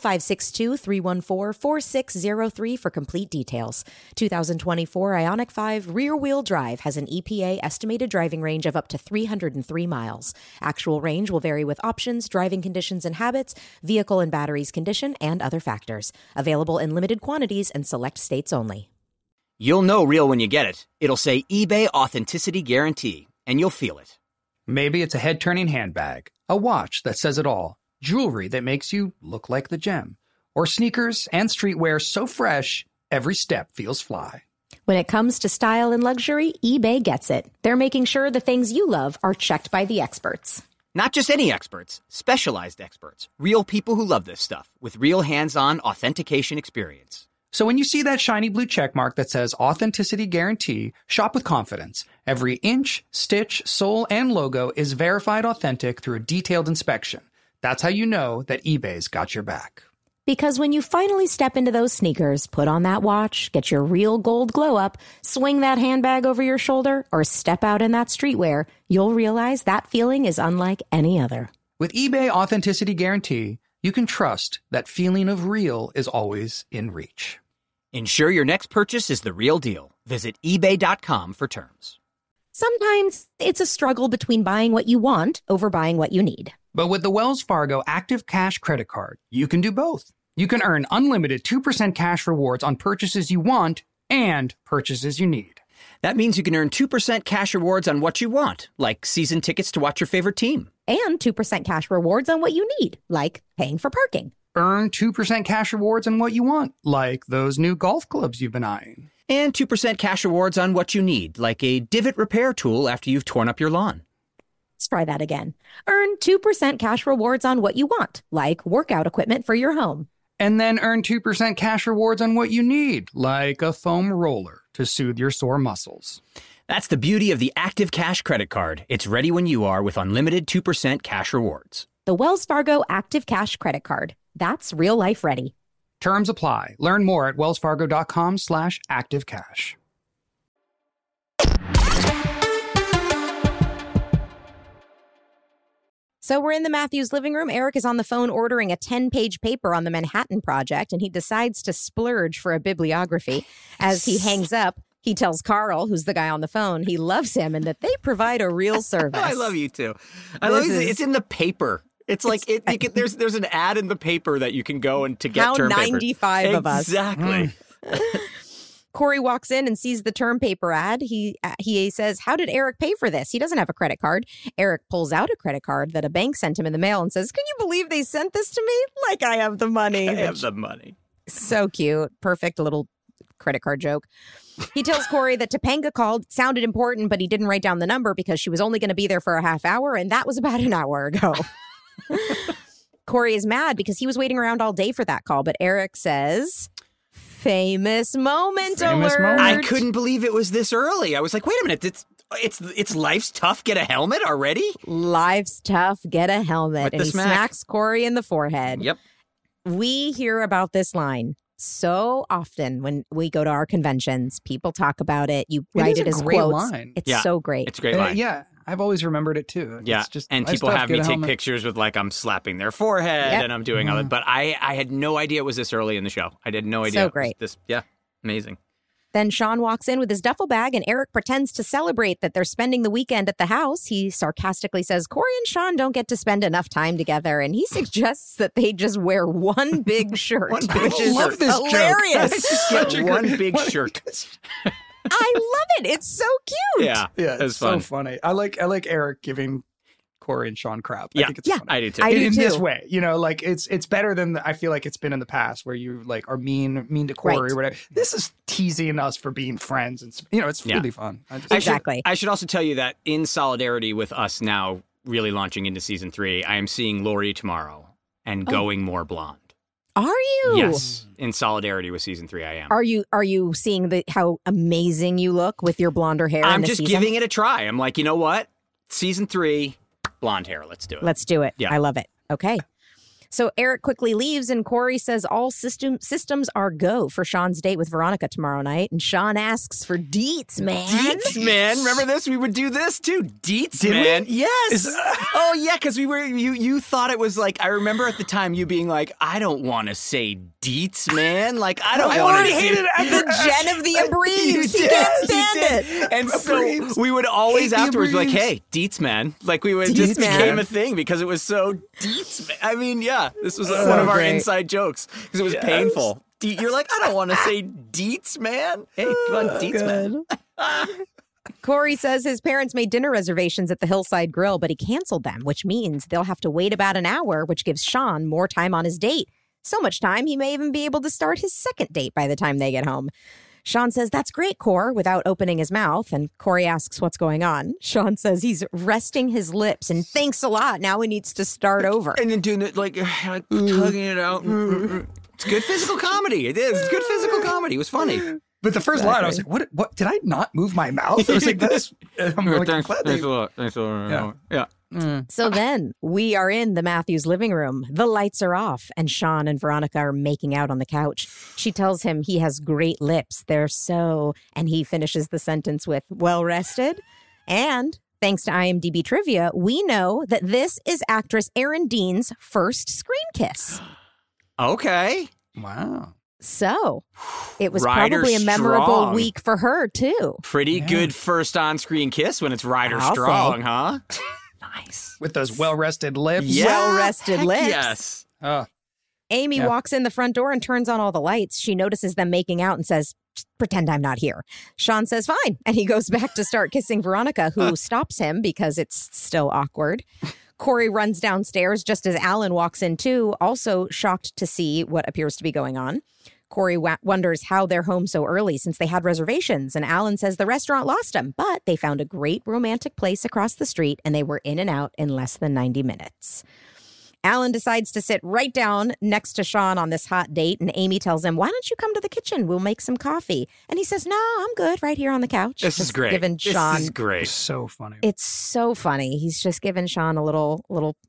562-314-4603 for complete details. 2024 Ioniq 5 rear-wheel drive has an EPA estimated driving range of up to 303 miles. Actual range will vary with options, driving conditions and habits, vehicle and batteries condition, and other factors. Available in limited quantities and select states only. You'll know real when you get it. It'll say eBay Authenticity Guarantee, and you'll feel it. Maybe it's a head-turning handbag, a watch that says it all, jewelry that makes you look like the gem, or sneakers and streetwear so fresh, every step feels fly. When it comes to style and luxury, eBay gets it. They're making sure the things you love are checked by the experts. Not just any experts, specialized experts, real people who love this stuff with real hands-on authentication experience. So when you see that shiny blue check mark that says Authenticity Guarantee, shop with confidence. Every inch, stitch, sole, and logo is verified authentic through a detailed inspection. That's how you know that eBay's got your back. Because when you finally step into those sneakers, put on that watch, get your real gold glow up, swing that handbag over your shoulder, or step out in that streetwear, you'll realize that feeling is unlike any other. With eBay Authenticity Guarantee, you can trust that feeling of real is always in reach. Ensure your next purchase is the real deal. Visit eBay.com for terms. Sometimes it's a struggle between buying what you want over buying what you need. But with the Wells Fargo Active Cash Credit Card, you can do both. You can earn unlimited 2% cash rewards on purchases you want and purchases you need. That means you can earn 2% cash rewards on what you want, like season tickets to watch your favorite team. And 2% cash rewards on what you need, like paying for parking. Earn 2% cash rewards on what you want, like those new golf clubs you've been eyeing. And 2% cash rewards on what you need, like a divot repair tool after you've torn up your lawn. Let's try that again. Earn 2% cash rewards on what you want, like workout equipment for your home. And then earn 2% cash rewards on what you need, like a foam roller to soothe your sore muscles. That's the beauty of the Active Cash credit card. It's ready when you are with unlimited 2% cash rewards. The Wells Fargo Active Cash credit card. That's real life ready. Terms apply. Learn more at wellsfargo.com/activecash. So we're in the Matthews living room. Eric is on the phone ordering a 10-page paper on the Manhattan Project, and he decides to splurge for a bibliography. As he hangs up, he tells Carl, who's the guy on the phone, he loves him and that they provide a real service. I love you too. It's in the paper. It's like there's an ad in the paper that you can go and to get term paper. 95 of us. Exactly. Corey walks in and sees the term paper ad. He says, how did Eric pay for this? He doesn't have a credit card. Eric pulls out a credit card that a bank sent him in the mail and says, can you believe they sent this to me? Like I have the money. I have the money. So cute. Perfect little credit card joke. He tells Corey that Topanga called. It sounded important, but he didn't write down the number because she was only going to be there for a half hour, and that was about an hour ago. Corey is mad because he was waiting around all day for that call, but Eric says... Famous moment alert. I couldn't believe it was this early. I was like, wait a minute, it's Life's Tough, get a helmet already? Life's Tough, get a helmet. And he smacks Corey in the forehead. Yep. We hear about this line so often when we go to our conventions. People talk about it. You write it as quotes. Line. It's so great. It's a great line. Yeah. I've always remembered it too. Yeah, and people have me take pictures with like I'm slapping their forehead and I'm doing all that. But I had no idea it was this early in the show. I had no idea. So great. Amazing. Then Sean walks in with his duffel bag and Eric pretends to celebrate that they're spending the weekend at the house. He sarcastically says Corey and Sean don't get to spend enough time together, and he suggests that they just wear one big shirt, which is hilarious. Just get one big shirt. I love it. It's so cute. Yeah, it's so funny. I like Eric giving Corey and Sean crap. Yeah, I think it's funny. I do too. In this way, like it's better than I feel like it's been in the past where you like are mean to Corey or whatever. This is teasing us for being friends, and it's really fun. I should also tell you that in solidarity with us now really launching into season 3, I am seeing Lori tomorrow and going more blonde. Are you? Yes, in solidarity with season 3, I am. Are you seeing how amazing you look with your blonder hair? I'm just giving it a try. I'm like, you know what? Season 3, blonde hair. Let's do it. Let's do it. Yeah. I love it. Okay. So Eric quickly leaves and Corey says all systems are go for Sean's date with Veronica tomorrow night. And Sean asks for deets, man. Deets, man. Remember this? We would do this too. Deets, man. Yes. Oh, yeah, because you thought it was like, I remember at the time you being like, I don't want to say deets, man. Like, I don't want to hate it. The Jen of the Abreves. He can't stand it. And so we would always afterwards be like, hey, deets, man. Like we would just became a thing because it was so deets, man. I mean, yeah. This was one of our inside jokes because it was painful. You're like, I don't want to say deets, man. Hey, come on, deets, man. Corey says his parents made dinner reservations at the Hillside Grill, but he canceled them, which means they'll have to wait about an hour, which gives Sean more time on his date. So much time, he may even be able to start his second date by the time they get home. Sean says, that's great, Cor, without opening his mouth. And Corey asks what's going on. Sean says he's resting his lips and thanks a lot. Now he needs to start over. And then doing it like tugging it out. It's good physical comedy. It is. It's good physical comedy. It was funny. But the first line, I was like, what? Did I not move my mouth? I was like, that's... I'm like, thanks a lot. Thanks a lot. Yeah. So then we are in the Matthews living room. The lights are off and Sean and Veronica are making out on the couch. She tells him he has great lips. They're so, and he finishes the sentence with well rested. And thanks to IMDb trivia, we know that this is actress Erin Dean's first screen kiss. Okay. Wow. So it was Ryder probably a memorable Strong. week for her too. Pretty good first on-screen kiss when it's Ryder I'll Strong, say. huh? Nice. With those well-rested lips. Yeah, well-rested lips. Yes. Amy walks in the front door and turns on all the lights. She notices them making out and says, pretend I'm not here. Sean says, fine. And he goes back to start kissing Veronica, who stops him because it's still awkward. Corey runs downstairs just as Alan walks in too, also shocked to see what appears to be going on. Corey wonders how they're home so early since they had reservations, and Alan says the restaurant lost them, but they found a great romantic place across the street, and they were in and out in less than 90 minutes. Alan decides to sit right down next to Sean on this hot date, and Amy tells him, why don't you come to the kitchen? We'll make some coffee. And he says, no, I'm good right here on the couch. This is great. Giving Sean, this is great. It's so funny. It's so funny. He's just giving Sean a little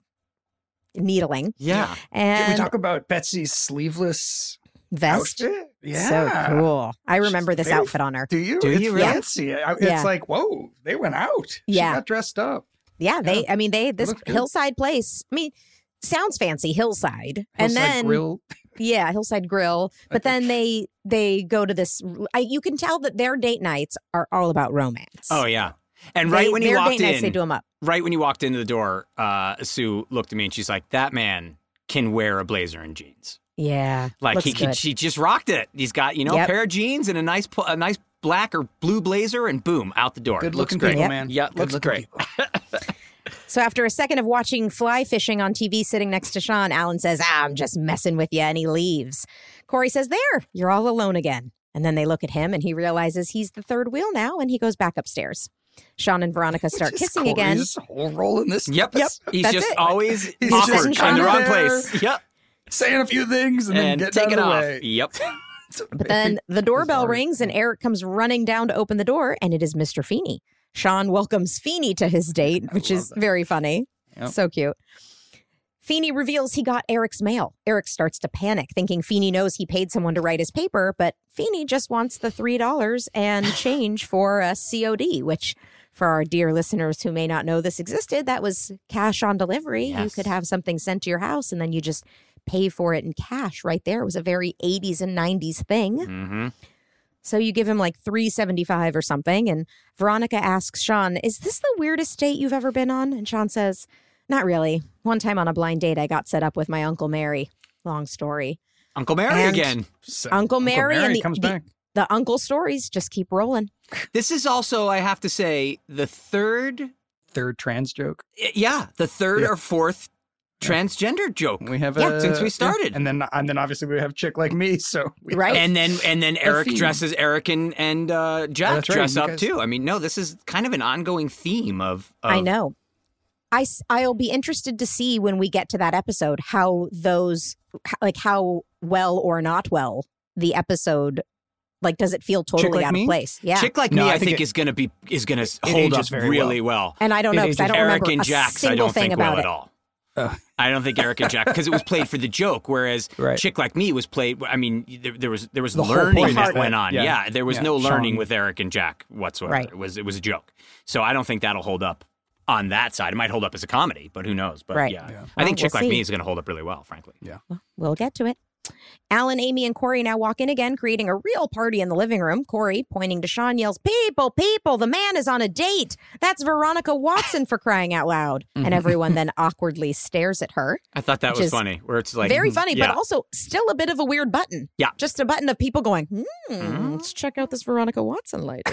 needling. Yeah. Can we And talk about Betsy's sleeveless vest. outfit? Yeah. So cool. I remember this very- outfit on her. Do you? Do It's you really? fancy. It's Yeah. like, whoa, they went out. Yeah. She got dressed up. Yeah, this looks good. Hillside place. I mean, sounds fancy, Hillside. And Hillside then Grill. yeah, Hillside Grill. But then they go to this. You can tell that their date nights are all about romance. Oh, yeah. And right when he their walked date nights, they in, do them up. right when you walked into the door, Sue looked at me and she's like, that man can wear a blazer and jeans. Yeah, Like looks he could, good. she just rocked it. He's got, Yep. a pair of jeans and a nice black or blue blazer and boom, out the door. Good Looks looking great. people, Yep. man. Yeah, Good looks looking great. people. So after a second of watching fly fishing on TV sitting next to Sean, Alan says, I'm just messing with you, and he leaves. Corey says, there, you're all alone again. And then they look at him, and he realizes he's the third wheel now, and he goes back upstairs. Sean and Veronica start Just kissing again. Corey's whole role in this. Yep. episode. He's That's just it. always He's awkward just in the Sean wrong there. place. Yep. Saying a few things and then And getting taking out of the off. way. Yep. But then the doorbell bizarre. rings, and Eric comes running down to open the door, and it is Mr. Feeney. Sean welcomes Feeney to his date, which love is that. very funny. Yep. So cute. Feeney reveals he got Eric's mail. Eric starts to panic, thinking Feeney knows he paid someone to write his paper, but Feeney just wants the $3 and change for a COD, which for our dear listeners who may not know this existed, that was cash on delivery. You Yes. could have something sent to your house and then you just pay for it in cash right there. It was a very 80s and 90s thing. Mm-hmm. So you give him like $3.75 or something. And Veronica asks Sean, is this the weirdest date you've ever been on? And Sean says, not really. One time on a blind date, I got set up with my Uncle Mary. Long story. Uncle Mary And- again. So, Uncle Mary and comes back. The uncle stories just keep rolling. This is also, I have to say, the third, Third trans joke. the third Yeah. or fourth transgender joke. We have since we started. and then obviously we have chick like me. So we Right. And then Eric theme. dresses Eric and Jack that's right, dress you up guys- too. I mean, no, this is kind of an ongoing theme of I know. I'll be interested to see when we get to that episode how those, like how well or not well the episode, like does it feel totally Like out Me? of place? Yeah. Chick Like No, Me, I I think think is gonna hold ages up very really well. And I don't know It because I ages- don't Eric remember and a Jax, I single don't thing think will about at it. all. I don't think Eric and Jack, because it was played for the joke, whereas Right. Chick Like Me was played. I mean, there was The whole learning point that is went that- on. yeah. Yeah, there was Yeah, no learning Sean- with Eric and Jack whatsoever. Right. It was a joke. So I don't think that'll hold up on that side. It might hold up as a comedy, but who knows? But Right. yeah, Yeah. I think Well, Chick we'll Like Me see. is going to hold up really well, frankly. Yeah. We'll get to it. Alan, Amy, and Corey now walk in again, creating a real party in the living room. Corey, pointing to Sean, yells, people, the man is on a date. That's Veronica Watson for crying out loud. And everyone then awkwardly stares at her. I thought that Which was is funny. Where it's like Very funny, yeah. but also still a bit of a weird button. Yeah. Just a button of people going, let's check out this Veronica Watson lady.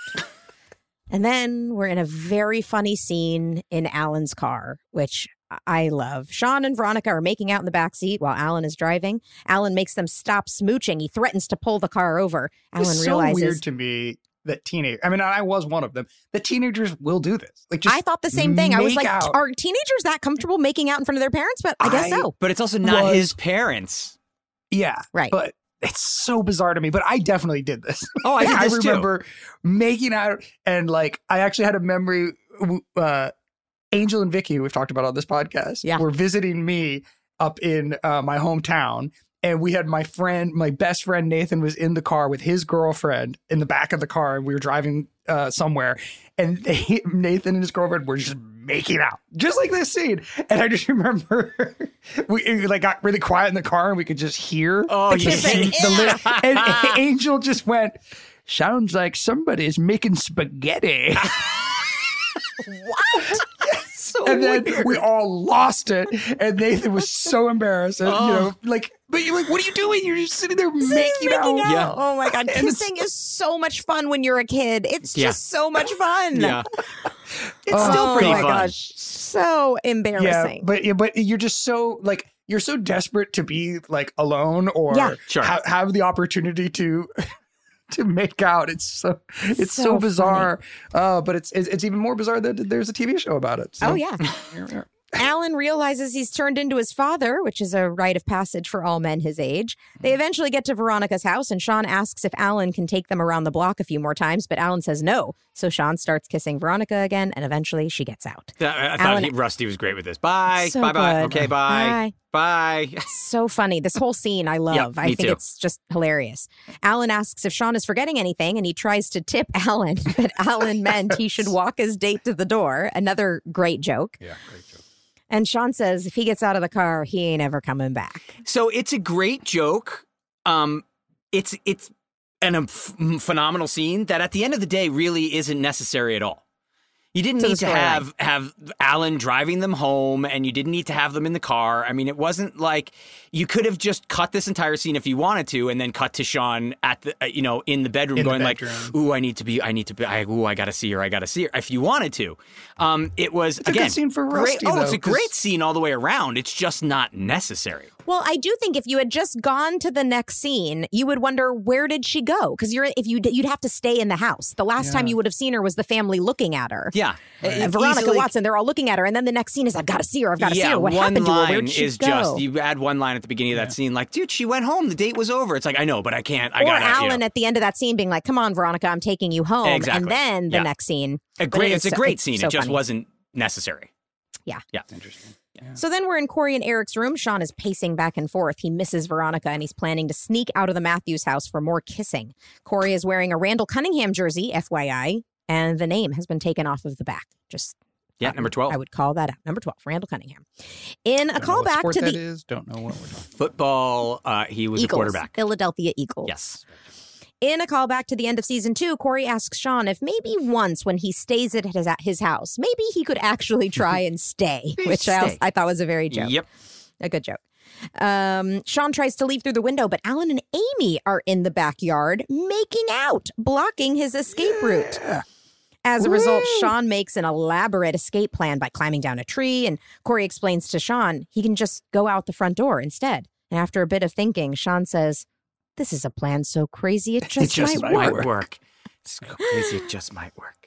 And then we're in a very funny scene in Alan's car, which I love. Sean and Veronica are making out in the back seat while Alan is driving. Alan makes them stop smooching. He threatens to pull the car over. Alan It's realizes. so weird to me that I mean, I was one of them. The teenagers will do this. Like, just I thought the same thing. I was make like, out. are teenagers that comfortable making out in front of their parents? But I guess so. But it's also not was- his parents. Yeah, Right. But it's so bizarre to me. But I definitely did this. Oh, I did I this too. remember making out, and like I actually had a memory. Angel and Vicky, who we've talked about on this podcast, were visiting me up in my hometown. And we had my best friend Nathan was in the car with his girlfriend in the back of the car. And we were driving somewhere. And Nathan and his girlfriend were just making out, just like this scene. And I just remember we like got really quiet in the car and we could just hear Oh, the yeah. scene, and Angel just went, sounds like somebody's making spaghetti. What? And then we all lost it, and Nathan was so embarrassed. And, but you're like, what are you doing? You're just sitting there making out. Yeah. Oh my God. And it's- Kissing is so much fun when you're a kid. It's Yeah. just so much fun. Yeah. It's still pretty Oh my fun. gosh. So embarrassing. But you're just so like you're so desperate to be like alone or Yeah. Sure. have the opportunity to make out. It's so So bizarre. But it's even more bizarre that there's a TV show about it. So. Oh, yeah. Alan realizes he's turned into his father, which is a rite of passage for all men his age. They eventually get to Veronica's house, and Sean asks if Alan can take them around the block a few more times, but Alan says no. So Sean starts kissing Veronica again, and eventually she gets out. I thought Rusty was great with this. Bye. So bye. good. Okay, bye. Bye. So funny. This whole scene I love. Yeah, I think too. it's just hilarious. Alan asks if Sean is forgetting anything, and he tries to tip Alan that Alan meant he should walk his date to the door. Another great joke. Yeah, great joke. And Sean says if he gets out of the car, he ain't ever coming back. So it's a great joke. It's a phenomenal scene that at the end of the day really isn't necessary at all. You didn't need to have Alan driving them home, and you didn't need to have them in the car. I mean, it wasn't like you could have just cut this entire scene if you wanted to, and then cut to Sean at the in the bedroom going like, "Ooh, I gotta see her. If you wanted to, it was a good scene for Rusty. Great. It's a great scene all the way around. It's just not necessary. Well, I do think if you had just gone to the next scene, you would wonder, where did she go? Because you'd have to stay in the house. The last time you would have seen her was the family looking at her. Yeah. Veronica Watson, they're all looking at her. And then the next scene is, I've got to see her. What happened to her? Where'd she go? You add one line at the beginning of that scene, like, dude, she went home. The date was over. It's like, I know, but I can't. Alan at the end of that scene being like, come on, Veronica, I'm taking you home. Exactly. And then the next scene. It's a great scene. So it just funny. wasn't necessary. Yeah. Yeah. Interesting. Yeah. So then we're in Corey and Eric's room. Sean is pacing back and forth. He misses Veronica, and he's planning to sneak out of the Matthews house for more kissing. Corey is wearing a Randall Cunningham jersey, FYI, and the name has been taken off of the back. Number 12. I would call that out. Number 12, Randall Cunningham. In a callback to the Don't know what we're talking. Football. He was Eagles, a quarterback. Philadelphia Eagles. Yes. In a callback to the end of season 2, Corey asks Sean if maybe once when he stays at his house, maybe he could actually try and stay, which I thought was a very joke. Yep. A good joke. Sean tries to leave through the window, but Alan and Amy are in the backyard making out, blocking his escape route. As a result, Sean makes an elaborate escape plan by climbing down a tree, and Corey explains to Sean he can just go out the front door instead. And after a bit of thinking, Sean says, this is a plan so crazy it just might work. It's so crazy it just might work.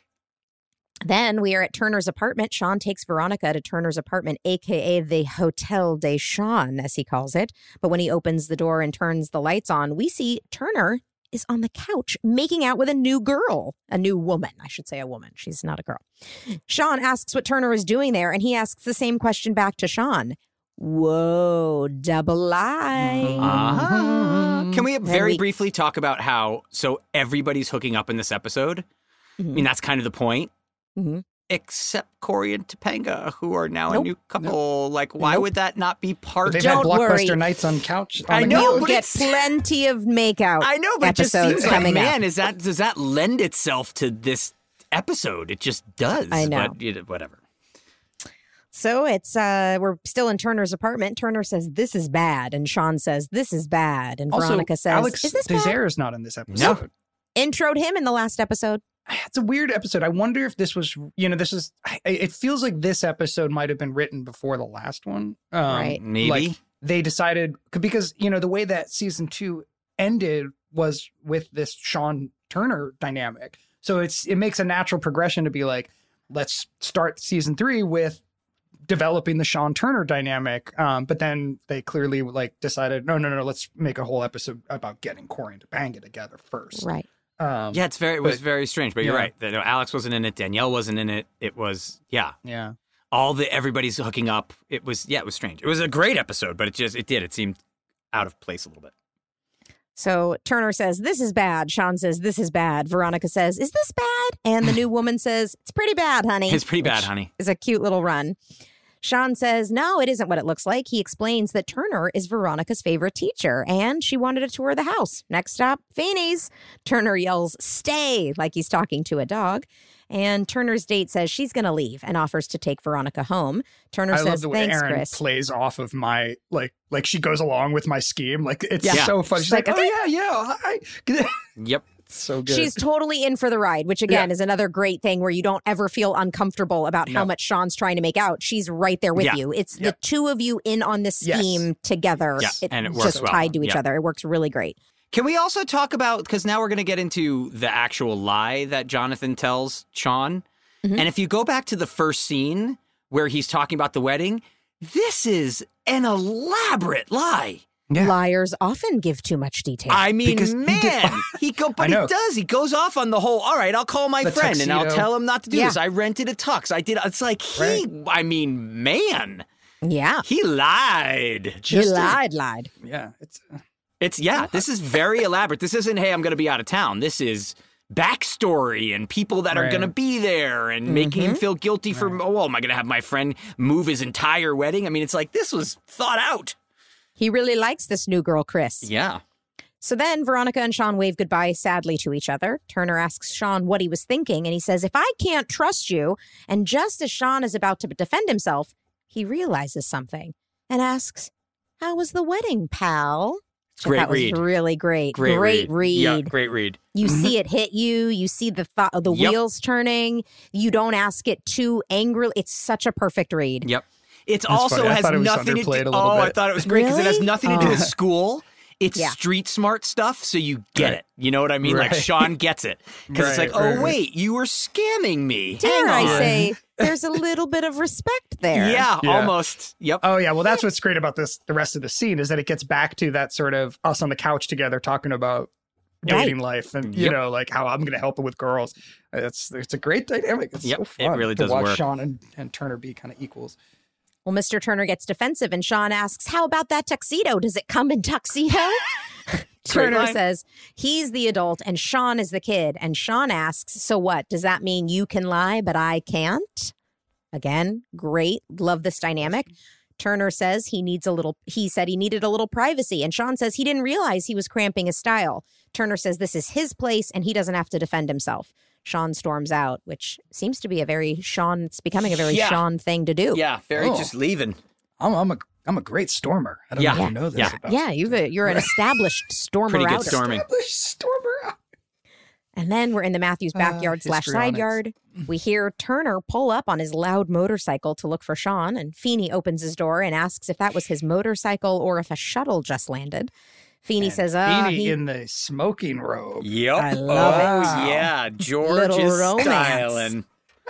Then we are at Turner's apartment. Sean takes Veronica to Turner's apartment, a.k.a. the Hotel de Sean, as he calls it. But when he opens the door and turns the lights on, we see Turner is on the couch making out with a new girl. A new woman. I should say a woman. She's not a girl. Sean asks what Turner is doing there, and he asks the same question back to Sean. Whoa, double lie. Can we very briefly talk about how, so everybody's hooking up in this episode? I mean, that's kind of the point. Except Corey and Topanga, who are now a new couple. Like, why would that not be part of? They've had Blockbuster nights on couch. I know, you'll get plenty of makeout. I know, but it just seems like, man, up. does that lend itself to this episode? It just does. I know. But, whatever. So it's we're still in Turner's apartment. Turner says this is bad, and Sean says this is bad, and Veronica says, Alex "Is this Desire bad?" is not in this episode. No. Introed him in the last episode. It's a weird episode. I wonder if this was, it feels like this episode might have been written before the last one. Right. Maybe. Like they decided, because, the way that season 2 ended was with this Sean Turner dynamic. So it makes a natural progression to be like, let's start season 3 with developing the Sean Turner dynamic. But then they clearly decided, no, let's make a whole episode about getting Corey and Topanga together first. Right. It was very strange, but you're right. Alex wasn't in it. Danielle wasn't in it. It was, everybody's hooking up. It was strange. It was a great episode, but it seemed out of place a little bit. So Turner says, this is bad. Sean says, this is bad. Veronica says, is this bad? And the new woman says, it's pretty bad, honey. It's pretty bad, honey. It's a cute little run. Sean says, no, it isn't what it looks like. He explains that Turner is Veronica's favorite teacher, and she wanted to tour the house. Next stop, Feeney's. Turner yells, stay, like he's talking to a dog. And Turner's date says she's going to leave and offers to take Veronica home. Turner says, love the way thanks, Erin Chris. plays off of my, like she goes along with my scheme. Like, it's so funny. She's like, okay. Hi. Yep. So good. She's totally in for the ride, which again is another great thing where you don't ever feel uncomfortable about how much Sean's trying to make out. She's right there with you. It's the two of you in on this scheme together. And it works just tied to each other. It works really great. Can we also talk about, because now we're going to get into the actual lie that Jonathan tells Sean. And if you go back to the first scene where he's talking about the wedding, this is an elaborate lie. Yeah. Liars often give too much detail. I mean, Because man, he does. He goes off on the whole, all right, I'll call my friend and I'll tell him not to do this. I rented a tux. I did. It's like I mean, man. Yeah. He lied. He lied. Yeah. This is very elaborate. This isn't, hey, I'm going to be out of town. This is backstory and people that are going to be there and making him feel guilty for, am I going to have my friend move his entire wedding? I mean, it's like, this was thought out. He really likes this new girl, Chris. Yeah. So then Veronica and Sean wave goodbye sadly to each other. Turner asks Sean what he was thinking, and he says, if I can't trust you, and just as Sean is about to defend himself, he realizes something and asks, how was the wedding, pal? Great read. Was really great. Great read. Yeah, great read. You see it hit you. You see the wheels turning. You don't ask it too angrily. It's such a perfect read. Yep. It also has nothing to do. I thought it was great because it has nothing to do with school. It's street smart stuff, so you get it. You know what I mean? Like Sean gets it because it's like, wait, you were scamming me. Dare I say, there's a little bit of respect there. Yeah, almost. Yep. Oh yeah. Well, that's what's great about this. The rest of the scene is that it gets back to that sort of us on the couch together talking about dating life and you know, like how I'm going to help it with girls. It's a great dynamic. It's so fun. It really does watch work. Sean and Turner be kind of equals. Well, Mr. Turner gets defensive and Sean asks, how about that tuxedo? Does it come in tuxedo? Turner says he's the adult and Sean is the kid. And Sean asks, so what? Does that mean you can lie, but I can't? Again, great. Love this dynamic. Turner says he said he needed a little privacy. And Sean says he didn't realize he was cramping his style. Turner says this is his place and he doesn't have to defend himself. Sean storms out, which seems to be it's becoming a very Sean thing to do. Yeah, just leaving. I'm a great stormer. I don't know if you know this about. Yeah, you're an established stormer. Pretty good outer. storming. Established stormer out. And then we're in the Matthews backyard / side yard. We hear Turner pull up on his loud motorcycle to look for Sean, and Feeney opens his door and asks if that was his motorcycle or if a shuttle just landed. Feeney says, Feeney in the smoking robe. Yep. I love it. Yeah. George is styling.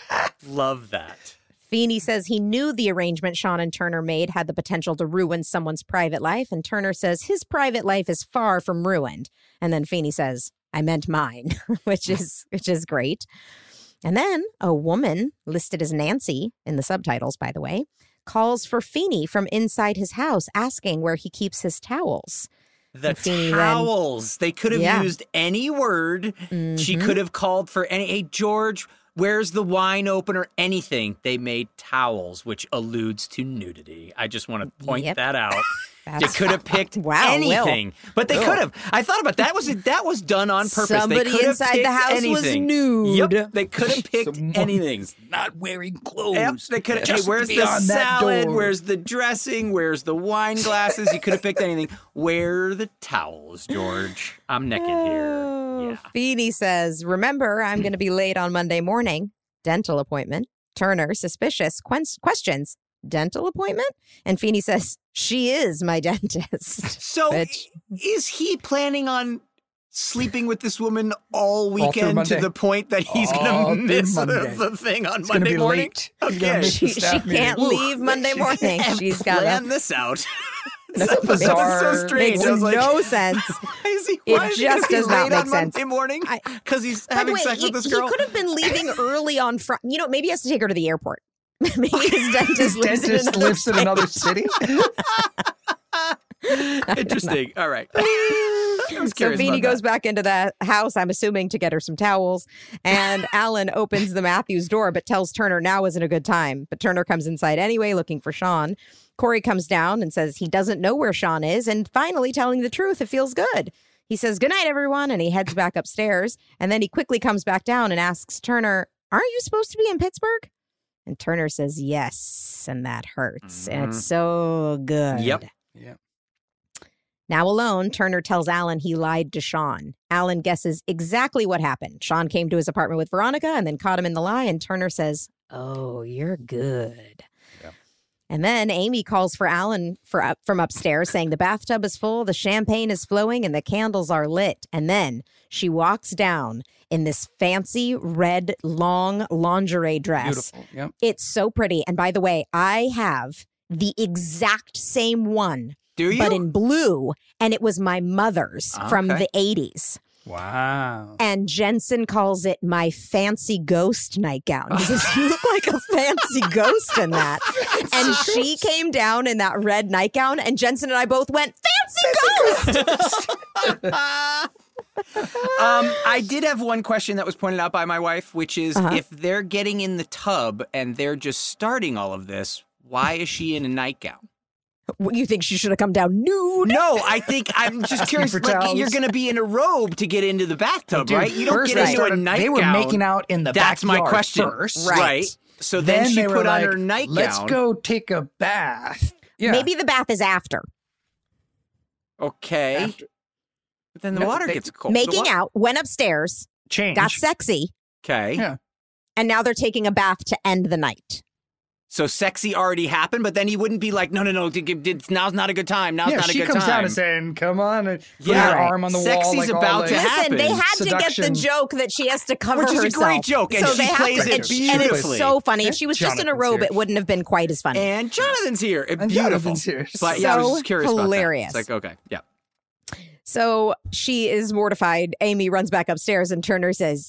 Love that. Feeney says he knew the arrangement Sean and Turner made had the potential to ruin someone's private life. And Turner says his private life is far from ruined. And then Feeney says, I meant mine, which is great. And then a woman listed as Nancy in the subtitles, by the way, calls for Feeney from inside his house, asking where he keeps his towels. The towels. They could have used any word. She could have called for hey, George, where's the wine opener? Anything. They made towels, which alludes to nudity. I just want to point that out. They could have picked anything, but they could have. I thought about that. That was done on purpose. Somebody they inside the house was nude. Yep, they could have picked anything. Not wearing clothes. Yep, they could have. Hey, where's the salad? Where's the dressing? Where's the wine glasses? You could have picked anything. Where are the towels, George? I'm naked here. Yeah. Feeney says, remember, I'm going to be late on Monday morning. Dental appointment. Turner, suspicious, questions. Dental appointment? And Feeney says, she is my dentist. So is he planning on sleeping with this woman all weekend to the point that he's going to miss the thing on Monday morning? Okay. She can't leave Monday morning. She's got to plan this out. That's bizarre. That's so strange. Makes no sense. Why is he just does not make on sense. Monday morning? Because he's having sex with this girl? He could have been leaving early on Friday. Maybe he has to take her to the airport. Maybe his dentist lives in another city. Interesting. All right. So Feeney goes back into that house, I'm assuming, to get her some towels. And Alan opens the Matthews door, but tells Turner now isn't a good time. But Turner comes inside anyway, looking for Sean. Corey comes down and says he doesn't know where Sean is. And finally telling the truth, it feels good. He says, good night, everyone. And he heads back upstairs. And then he quickly comes back down and asks Turner, aren't you supposed to be in Pittsburgh? And Turner says, yes. And that hurts. And it's so good. Yep. Now alone, Turner tells Alan he lied to Sean. Alan guesses exactly what happened. Sean came to his apartment with Veronica and then caught him in the lie. And Turner says, oh, you're good. Yeah. And then Amy calls for Alan from upstairs saying the bathtub is full, the champagne is flowing, and the candles are lit. And then she walks down in this fancy red long lingerie dress. Beautiful. Yep. It's so pretty. And by the way, I have the exact same one. Do you? But in blue. And it was my mother's from the 80s. Wow. And Jensen calls it my fancy ghost nightgown. He says, you look like a fancy ghost in that. And she came down in that red nightgown, and Jensen and I both went, fancy ghost! I did have one question that was pointed out by my wife, which is if they're getting in the tub and they're just starting all of this, why is she in a nightgown? You think she should have come down nude? No, I'm just curious. Like, you're going to be in a robe to get into the bathtub, right? You don't get into a nightgown. They were making out in the That's backyard my question. first. Right. So then she put on her nightgown. Let's go take a bath. Yeah. Maybe the bath is after. Okay. After. But then the water gets cold. Making out, went upstairs, Change. got sexy, Okay. Yeah. and now they're taking a bath to end the night. So sexy already happened, but then he wouldn't be like, no, now's not a good time. Now's not a good time. She comes down and saying, come on. And put Yeah. her arm on the wall. Sexy's about to happen. Listen, they had Seduction. to get the joke that she has to cover Which is herself. a great joke, and so she they have plays to, it and beautifully. it's so funny. If she was just in a Jonathan's robe, here. it wouldn't have been quite as funny. And Jonathan's here. And Beautiful. Jonathan's here. But yeah, I was So just curious hilarious. about that. It's like, okay, yeah. So she is mortified. Amy runs back upstairs, and Turner says,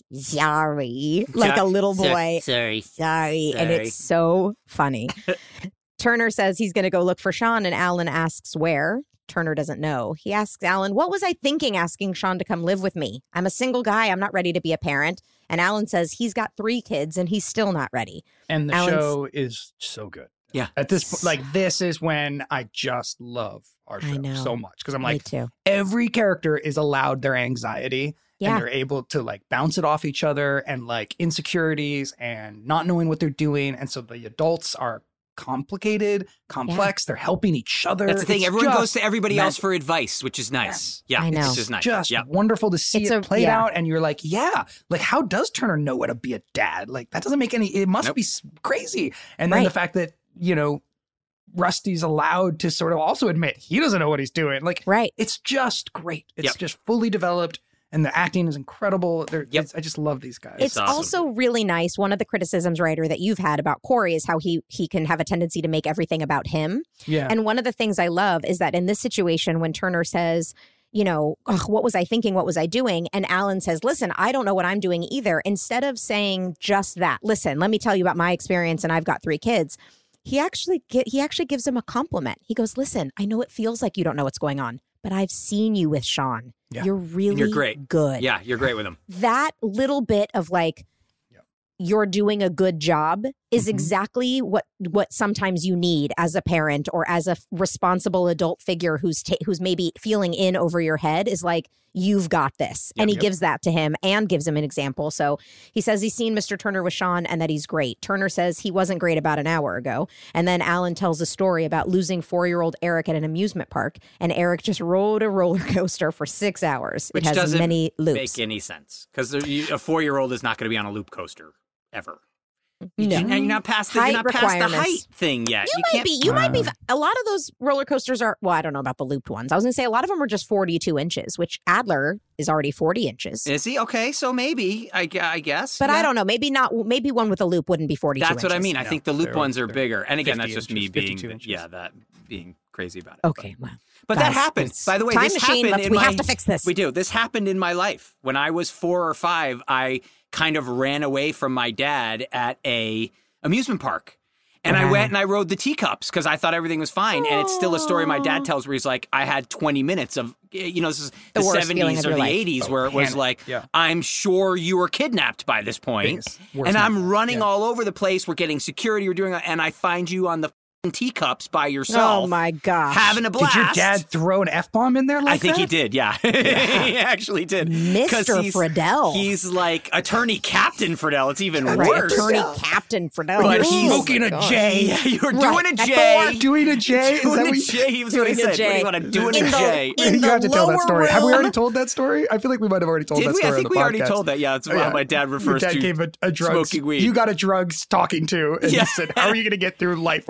sorry, like a little boy. Sorry. And it's so funny. Turner says he's going to go look for Sean, and Alan asks where. Turner doesn't know. He asks Alan, what was I thinking asking Sean to come live with me? I'm a single guy. I'm not ready to be a parent. And Alan says he's got 3 kids, and he's still not ready. And the Alan's- show is so good. Yeah. At this point, like, this is when I just love our I show know. so much. Because I'm Me like, too. every character is allowed their anxiety. Yeah. And they're able to like bounce it off each other and like insecurities and not knowing what they're doing. And so the adults are complicated, complex. They're helping each other. That's the thing. It's Everyone goes just to everybody else magic. for advice, which is nice. Yes. Yeah, I know. it's just nice. Just yeah. wonderful to see It's it a- played yeah. out. And you're like, yeah, like how does Turner know how to be a dad? Like that doesn't make any, it must Nope. be crazy. And then Right. the fact that, you know, Rusty's allowed to sort of also admit he doesn't know what he's doing. Like, Right. it's just great. It's Yep. just fully developed. And the acting is incredible. Yep. I just love these guys. It's awesome. also really nice. One of the criticisms, writer, that you've had about Corey is how he can have a tendency to make everything about him. yeah. And one of the things I love is that in this situation, when Turner says, you know, what was I thinking? What was I doing? And Alan says, listen, I don't know what I'm doing either. Instead of saying just that, listen, let me tell you about my experience and I've got 3 kids. He actually gives him a compliment. He goes, listen, I know it feels like you don't know what's going on, but I've seen you with Sean. Yeah. You're really You're great. good. Yeah, you're great with him. That little bit of like, you're doing a good job is Mhm. exactly what sometimes you need as a parent or as a responsible adult figure who's maybe feeling in over your head is like, you've got this. And he gives that to him and gives him an example. So he says he's seen Mr. Turner with Sean and that he's great. Turner says he wasn't great about an hour ago. And then Alan tells a story about losing 4-year-old Eric at an amusement park. And Eric just rode a roller coaster for 6 hours. Which it has doesn't many loops. make any sense because a 4-year-old is not going to be on a loop coaster ever. No. And you're not past the, Height you're not past the requirements. height thing yet. You might be. A lot of those roller coasters are. Well, I don't know about the looped ones. I was going to say a lot of them are just 42 inches, which Adler is already 40 inches. Is he? Okay, so maybe, I guess. But yeah. I don't know. Maybe not. Maybe one with a loop wouldn't be 42 That's what I inches. mean. I No, think the loop they're- ones are they're bigger. And again, 50 that's just me inches, being, 52 inches. that being crazy about it. Okay, well. But that guys, happened. it's By the way, time this machine, happened in we my, have to fix this. We do. This happened in my life. When I was 4 or 5, I kind of ran away from my dad at a amusement park. And I went and I rode the teacups because I thought everything was fine. And it's still a story my dad tells where he's like, I had 20 minutes of, this is the worst feeling 70s of or your the life. 80s where it was panic. like, Yeah. I'm sure you were kidnapped by this point. Biggest, worst And I'm nightmare. running Yeah. all over the place. We're getting security. We're doing, and I find you on the teacups by yourself. Oh my gosh. Having a blast. Did your dad throw an F-bomb in there like I think that? he did, yeah. He actually did. 'Cause Mr. he's- Friedel. He's like Attorney Captain Friedel. It's even Right, worse. Attorney Captain Friedel. But Oh he's my smoking a gosh. J. Yeah, you were Right, doing a at J. four. Doing a J? Is Doing that a what J. He was what he Doing a said. What do J. you want to do in In a the- J? in you have to tell that lower story. Have we already room. told that story? I feel like we might have already told Did that we? story I think on the we already podcast. told that. Yeah, that's Oh, how my dad Your refers dad to gave a drugs. smoking weed. You got a drugs talking to, and he said, "How are you going to get through life when you're doing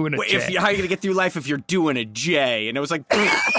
doing a J? How are you going to get through life if you're doing a J? And it was like...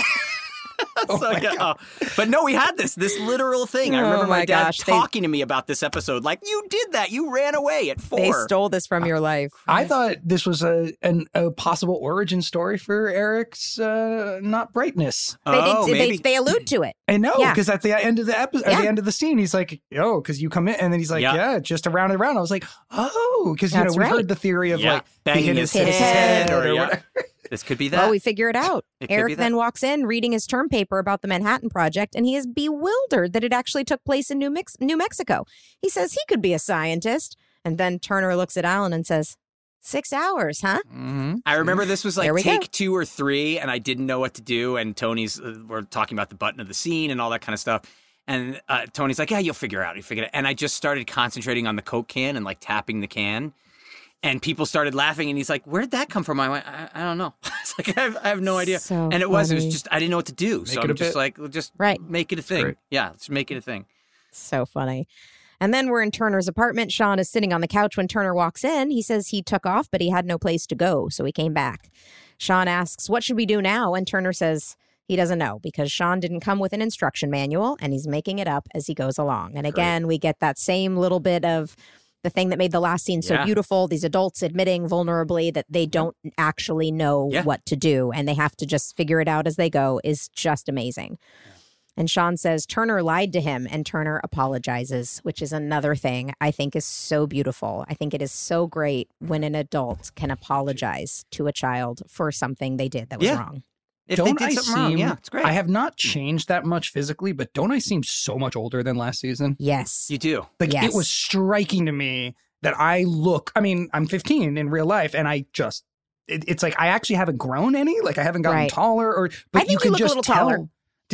But no, we had this literal thing. I remember my dad talking to me about this episode. Like, you did that. You ran away at 4. They stole this from your life. I thought this was a possible origin story for Eric's not brightness. They allude to it. I know, because at the end of the episode, at the end of the scene, he's like, "Yo," because you come in, and then he's like, "Yeah, just around and around." I was like, "Oh," because we've heard the theory of like banging his head or whatever. This could be that. Well, we figure it out. Eric then walks in reading his term paper about the Manhattan Project, and he is bewildered that it actually took place in New Mexico. He says he could be a scientist. And then Turner looks at Alan and says, 6 hours, huh? Mm-hmm. I remember this was like take 2 or 3, and I didn't know what to do. And Tony's, we're talking about the button of the scene and all that kind of stuff. And Tony's like, yeah, you'll figure it out. You figure it out. And I just started concentrating on the Coke can and like tapping the can. And people started laughing, and he's like, "Where'd that come from?" I went, "I don't know." It's like I have no idea. So and it was just I didn't know what to do. So I'm just like, make it a thing. Great. Yeah, let's make it a thing. So funny. And then we're in Turner's apartment. Sean is sitting on the couch when Turner walks in. He says he took off, but he had no place to go, so he came back. Sean asks, "What should we do now?" And Turner says he doesn't know because Sean didn't come with an instruction manual, and he's making it up as he goes along. And again, we get that same little bit of the thing that made the last scene so beautiful, these adults admitting vulnerably that they don't actually know what to do and they have to just figure it out as they go is just amazing. And Sean says Turner lied to him and Turner apologizes, which is another thing I think is so beautiful. I think it is so great when an adult can apologize to a child for something they did that was wrong. If they did something wrong, it's great. I have not changed that much physically, but don't I seem so much older than last season? Yes. You do. Like, it was striking to me that I'm 15 in real life, and I just, it's like I actually haven't grown any. Like, I haven't gotten taller, but I think you can just tell.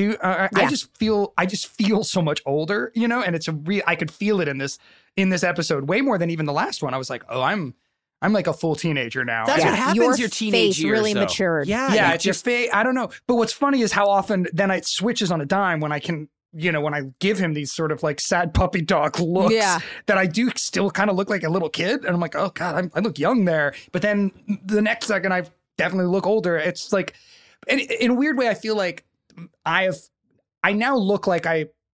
I just feel so much older, and it's I could feel it in this episode way more than even the last one. I was like, oh, I'm like a full teenager now. That's what happens your teenage years, really though. matured. Yeah, it's your face. I don't know. But what's funny is how often then it switches on a dime when I can, when I give him these sort of like sad puppy dog looks that I do still kind of look like a little kid. And I'm like, oh God, I look young there. But then the next second I definitely look older. It's like, in a weird way, I feel like I now look like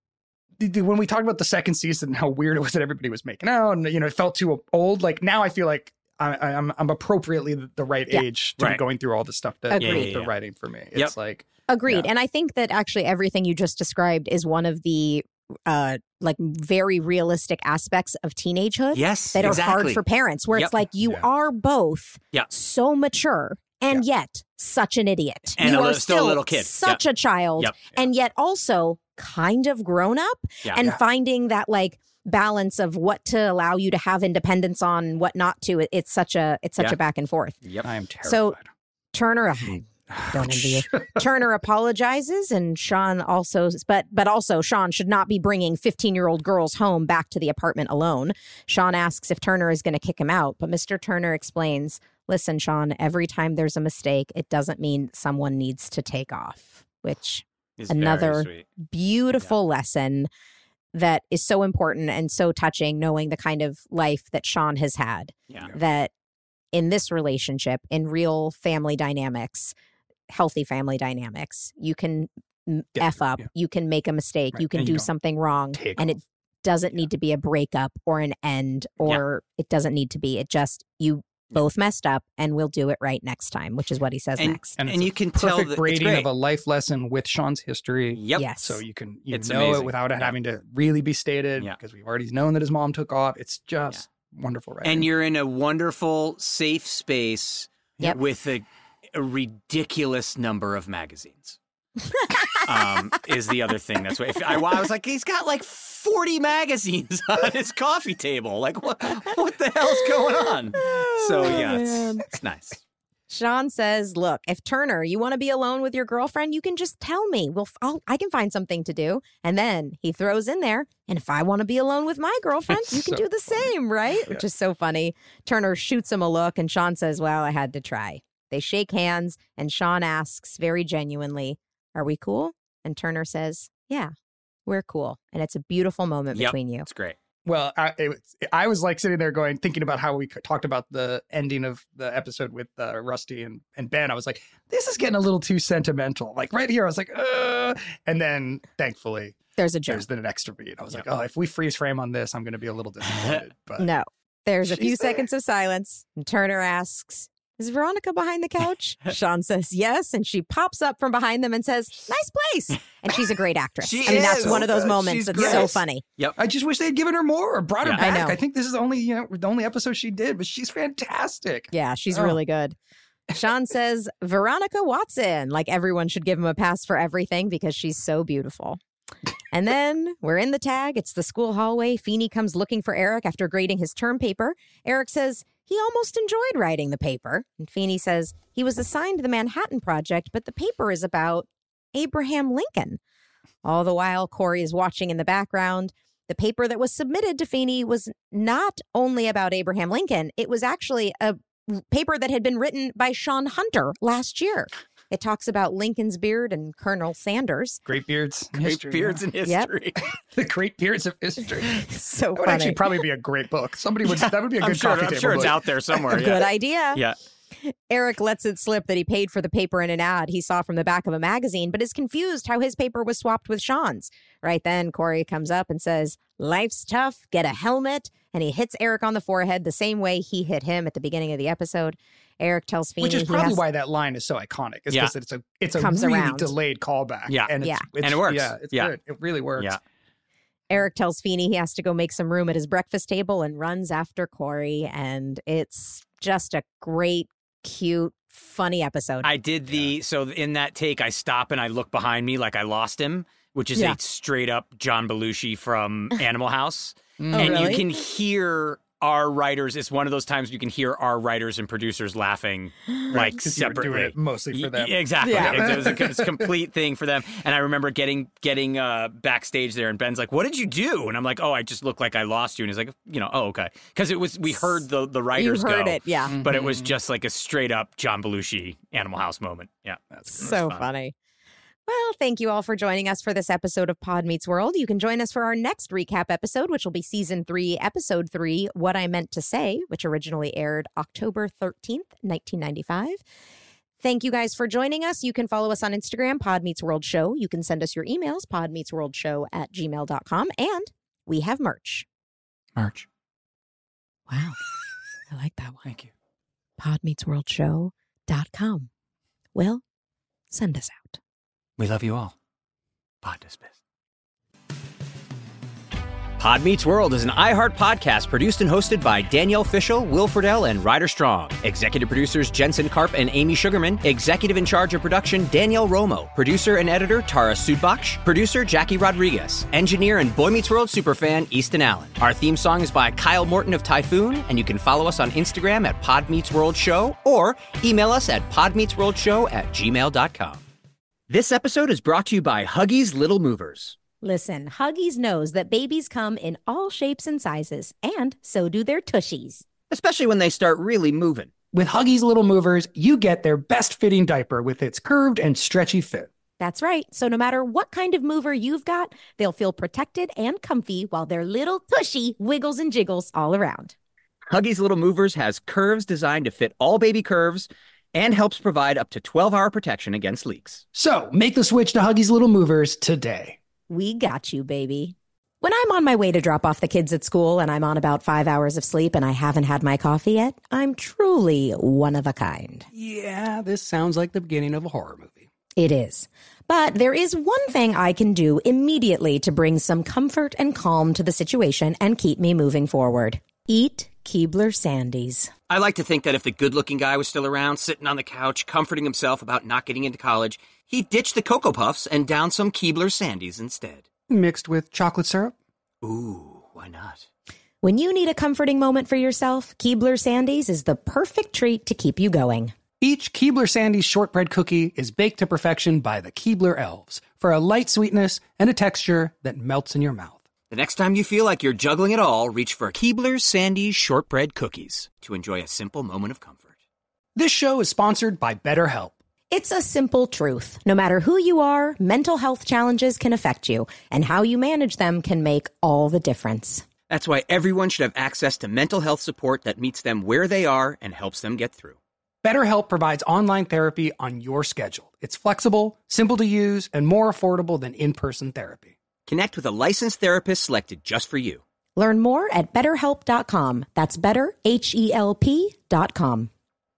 when we talked about the second season, how weird it was that everybody was making out and, it felt too old. Like now I feel like I'm appropriately the right age to be going through all the stuff that they're writing for me. It's like agreed, and I think that actually everything you just described is one of the like very realistic aspects of teenagehood. Yes, that are hard for parents, where it's like you are both so mature and yet such an idiot. And you are still a little kid, such a child, and yet also kind of grown up, and finding that like balance of what to allow you to have independence on, what not to. It's such a back and forth. Yep, I am terrified. So Turner, don't envy you. Turner apologizes, and Sean also, but also Sean should not be bringing 15-year-old girls home back to the apartment alone. Sean asks if Turner is going to kick him out, but Mr. Turner explains, "Listen, Sean, every time there's a mistake, it doesn't mean someone needs to take off," which is another beautiful lesson that is so important and so touching, knowing the kind of life that Sean has had. That in this relationship, in real family dynamics, healthy family dynamics, you can F up, you can make a mistake, you can do something wrong, and it doesn't need to be a breakup or an end, or it doesn't need to be. It just, you both messed up and we'll do it right next time, which is what he says next. And you can tell perfect braiding of a life lesson with Sean's history. Yes. So you can know it without it having to really be stated because we've already known that his mom took off. It's just wonderful writing. And you're in a wonderful, safe space with a ridiculous number of magazines. Is the other thing. That's what I was like, he's got like 40 magazines on his coffee table. Like, what the hell's going on? So it's nice. Sean says, "Look, if Turner, you want to be alone with your girlfriend, you can just tell me. I can find something to do." And then he throws in there, "And if I want to be alone with my girlfriend, you can do the same, right?" Which is so funny. Turner shoots him a look, and Sean says, "Well, I had to try." They shake hands, and Sean asks very genuinely, "Are we cool?" And Turner says, "Yeah, we're cool." And it's a beautiful moment between you. It's great. Well, I was like sitting there thinking about how we talked about the ending of the episode with Rusty and Ben. I was like, this is getting a little too sentimental. Like right here, I was like, and then thankfully there's the next to beat. I was like, oh, if we freeze frame on this, I'm going to be a little disappointed. But no, there's a few seconds of silence. And Turner asks, is Veronica behind the couch? Sean says yes, and she pops up from behind them and says, nice place. And she's a great actress. That's one of those moments that's so funny. Yep. I just wish they had given her more or brought her back. I know. I think this is the only episode she did, but she's fantastic. Yeah, she's really good. Sean says, Veronica Watson, like everyone should give him a pass for everything because she's so beautiful. And then we're in the tag. It's the school hallway. Feeney comes looking for Eric after grading his term paper. Eric says he almost enjoyed writing the paper. And Feeney says he was assigned the Manhattan Project, but the paper is about Abraham Lincoln. All the while, Corey is watching in the background. The paper that was submitted to Feeney was not only about Abraham Lincoln, it was actually a paper that had been written by Sean Hunter last year. It talks about Lincoln's beard and Colonel Sanders. Great beards in Great history. beards in history. Yep. The great beards of history. So that would funny. actually probably be a great book. That would be a good coffee table I'm sure it's book. out there somewhere. Good idea. Yeah. Eric lets it slip that he paid for the paper in an ad he saw from the back of a magazine, but is confused how his paper was swapped with Sean's. Right then, Corey comes up and says, life's tough, get a helmet. And he hits Eric on the forehead the same way he hit him at the beginning of the episode. Eric tells Feeney, which is probably why that line is so iconic. Is because it's a comes really around. delayed callback. Yeah. And it works. Yeah, it's good. It really works. Yeah. Eric tells Feeney he has to go make some room at his breakfast table and runs after Corey. And it's just a great, cute, funny episode. I did so in that take, I stop and I look behind me like I lost him, which is a straight up John Belushi from Animal House. And really? You can hear our writers. It's one of those times you can hear our writers and producers laughing like separately. You were doing it mostly for them. Exactly. Yeah. It was a complete thing for them. And I remember getting backstage there, and Ben's like, "What did you do?" And I'm like, "Oh, I just looked like I lost you." And he's like, "Oh, okay," because we heard the writers You heard go. it, yeah. But it was just like a straight up John Belushi Animal House moment. Yeah, that's so funny. Well, thank you all for joining us for this episode of Pod Meets World. You can join us for our next recap episode, which will be Season 3, Episode 3, What I Meant to Say, which originally aired October 13th, 1995. Thank you guys for joining us. You can follow us on Instagram, Pod Meets World Show. You can send us your emails, podmeetsworldshow@gmail.com. And we have merch. Merch. Wow. I like that one. Thank you. podmeetsworldshow.com. Well, send us out. We love you all. Pod dismissed. Pod Meets World is an iHeart podcast produced and hosted by Danielle Fishel, Will Friedle, and Ryder Strong. Executive producers Jensen Karp and Amy Sugarman. Executive in charge of production Danielle Romo. Producer and editor Tara Sudbach. Producer Jackie Rodriguez. Engineer and Boy Meets World superfan Easton Allen. Our theme song is by Kyle Morton of Typhoon, and you can follow us on Instagram at Pod Meets World Show or email us at podmeetsworldshow@gmail.com. This episode is brought to you by Huggies Little Movers. Listen, Huggies knows that babies come in all shapes and sizes, and so do their tushies. Especially when they start really moving. With Huggies Little Movers, you get their best fitting diaper with its curved and stretchy fit. That's right. So no matter what kind of mover you've got, they'll feel protected and comfy while their little tushy wiggles and jiggles all around. Huggies Little Movers has curves designed to fit all baby curves and helps provide up to 12-hour protection against leaks. So make the switch to Huggies Little Movers today. We got you, baby. When I'm on my way to drop off the kids at school and I'm on about 5 hours of sleep and I haven't had my coffee yet, I'm truly one of a kind. Yeah, this sounds like the beginning of a horror movie. It is. But there is one thing I can do immediately to bring some comfort and calm to the situation and keep me moving forward. Eat Keebler Sandies. I like to think that if the good-looking guy was still around, sitting on the couch, comforting himself about not getting into college, he'd ditch the Cocoa Puffs and down some Keebler Sandies instead. Mixed with chocolate syrup? Ooh, why not? When you need a comforting moment for yourself, Keebler Sandies is the perfect treat to keep you going. Each Keebler Sandies shortbread cookie is baked to perfection by the Keebler elves for a light sweetness and a texture that melts in your mouth. The next time you feel like you're juggling it all, reach for Keebler Sandies shortbread cookies to enjoy a simple moment of comfort. This show is sponsored by BetterHelp. It's a simple truth. No matter who you are, mental health challenges can affect you, and how you manage them can make all the difference. That's why everyone should have access to mental health support that meets them where they are and helps them get through. BetterHelp provides online therapy on your schedule. It's flexible, simple to use, and more affordable than in-person therapy. Connect with a licensed therapist selected just for you. Learn more at BetterHelp.com. That's BetterHelp.com.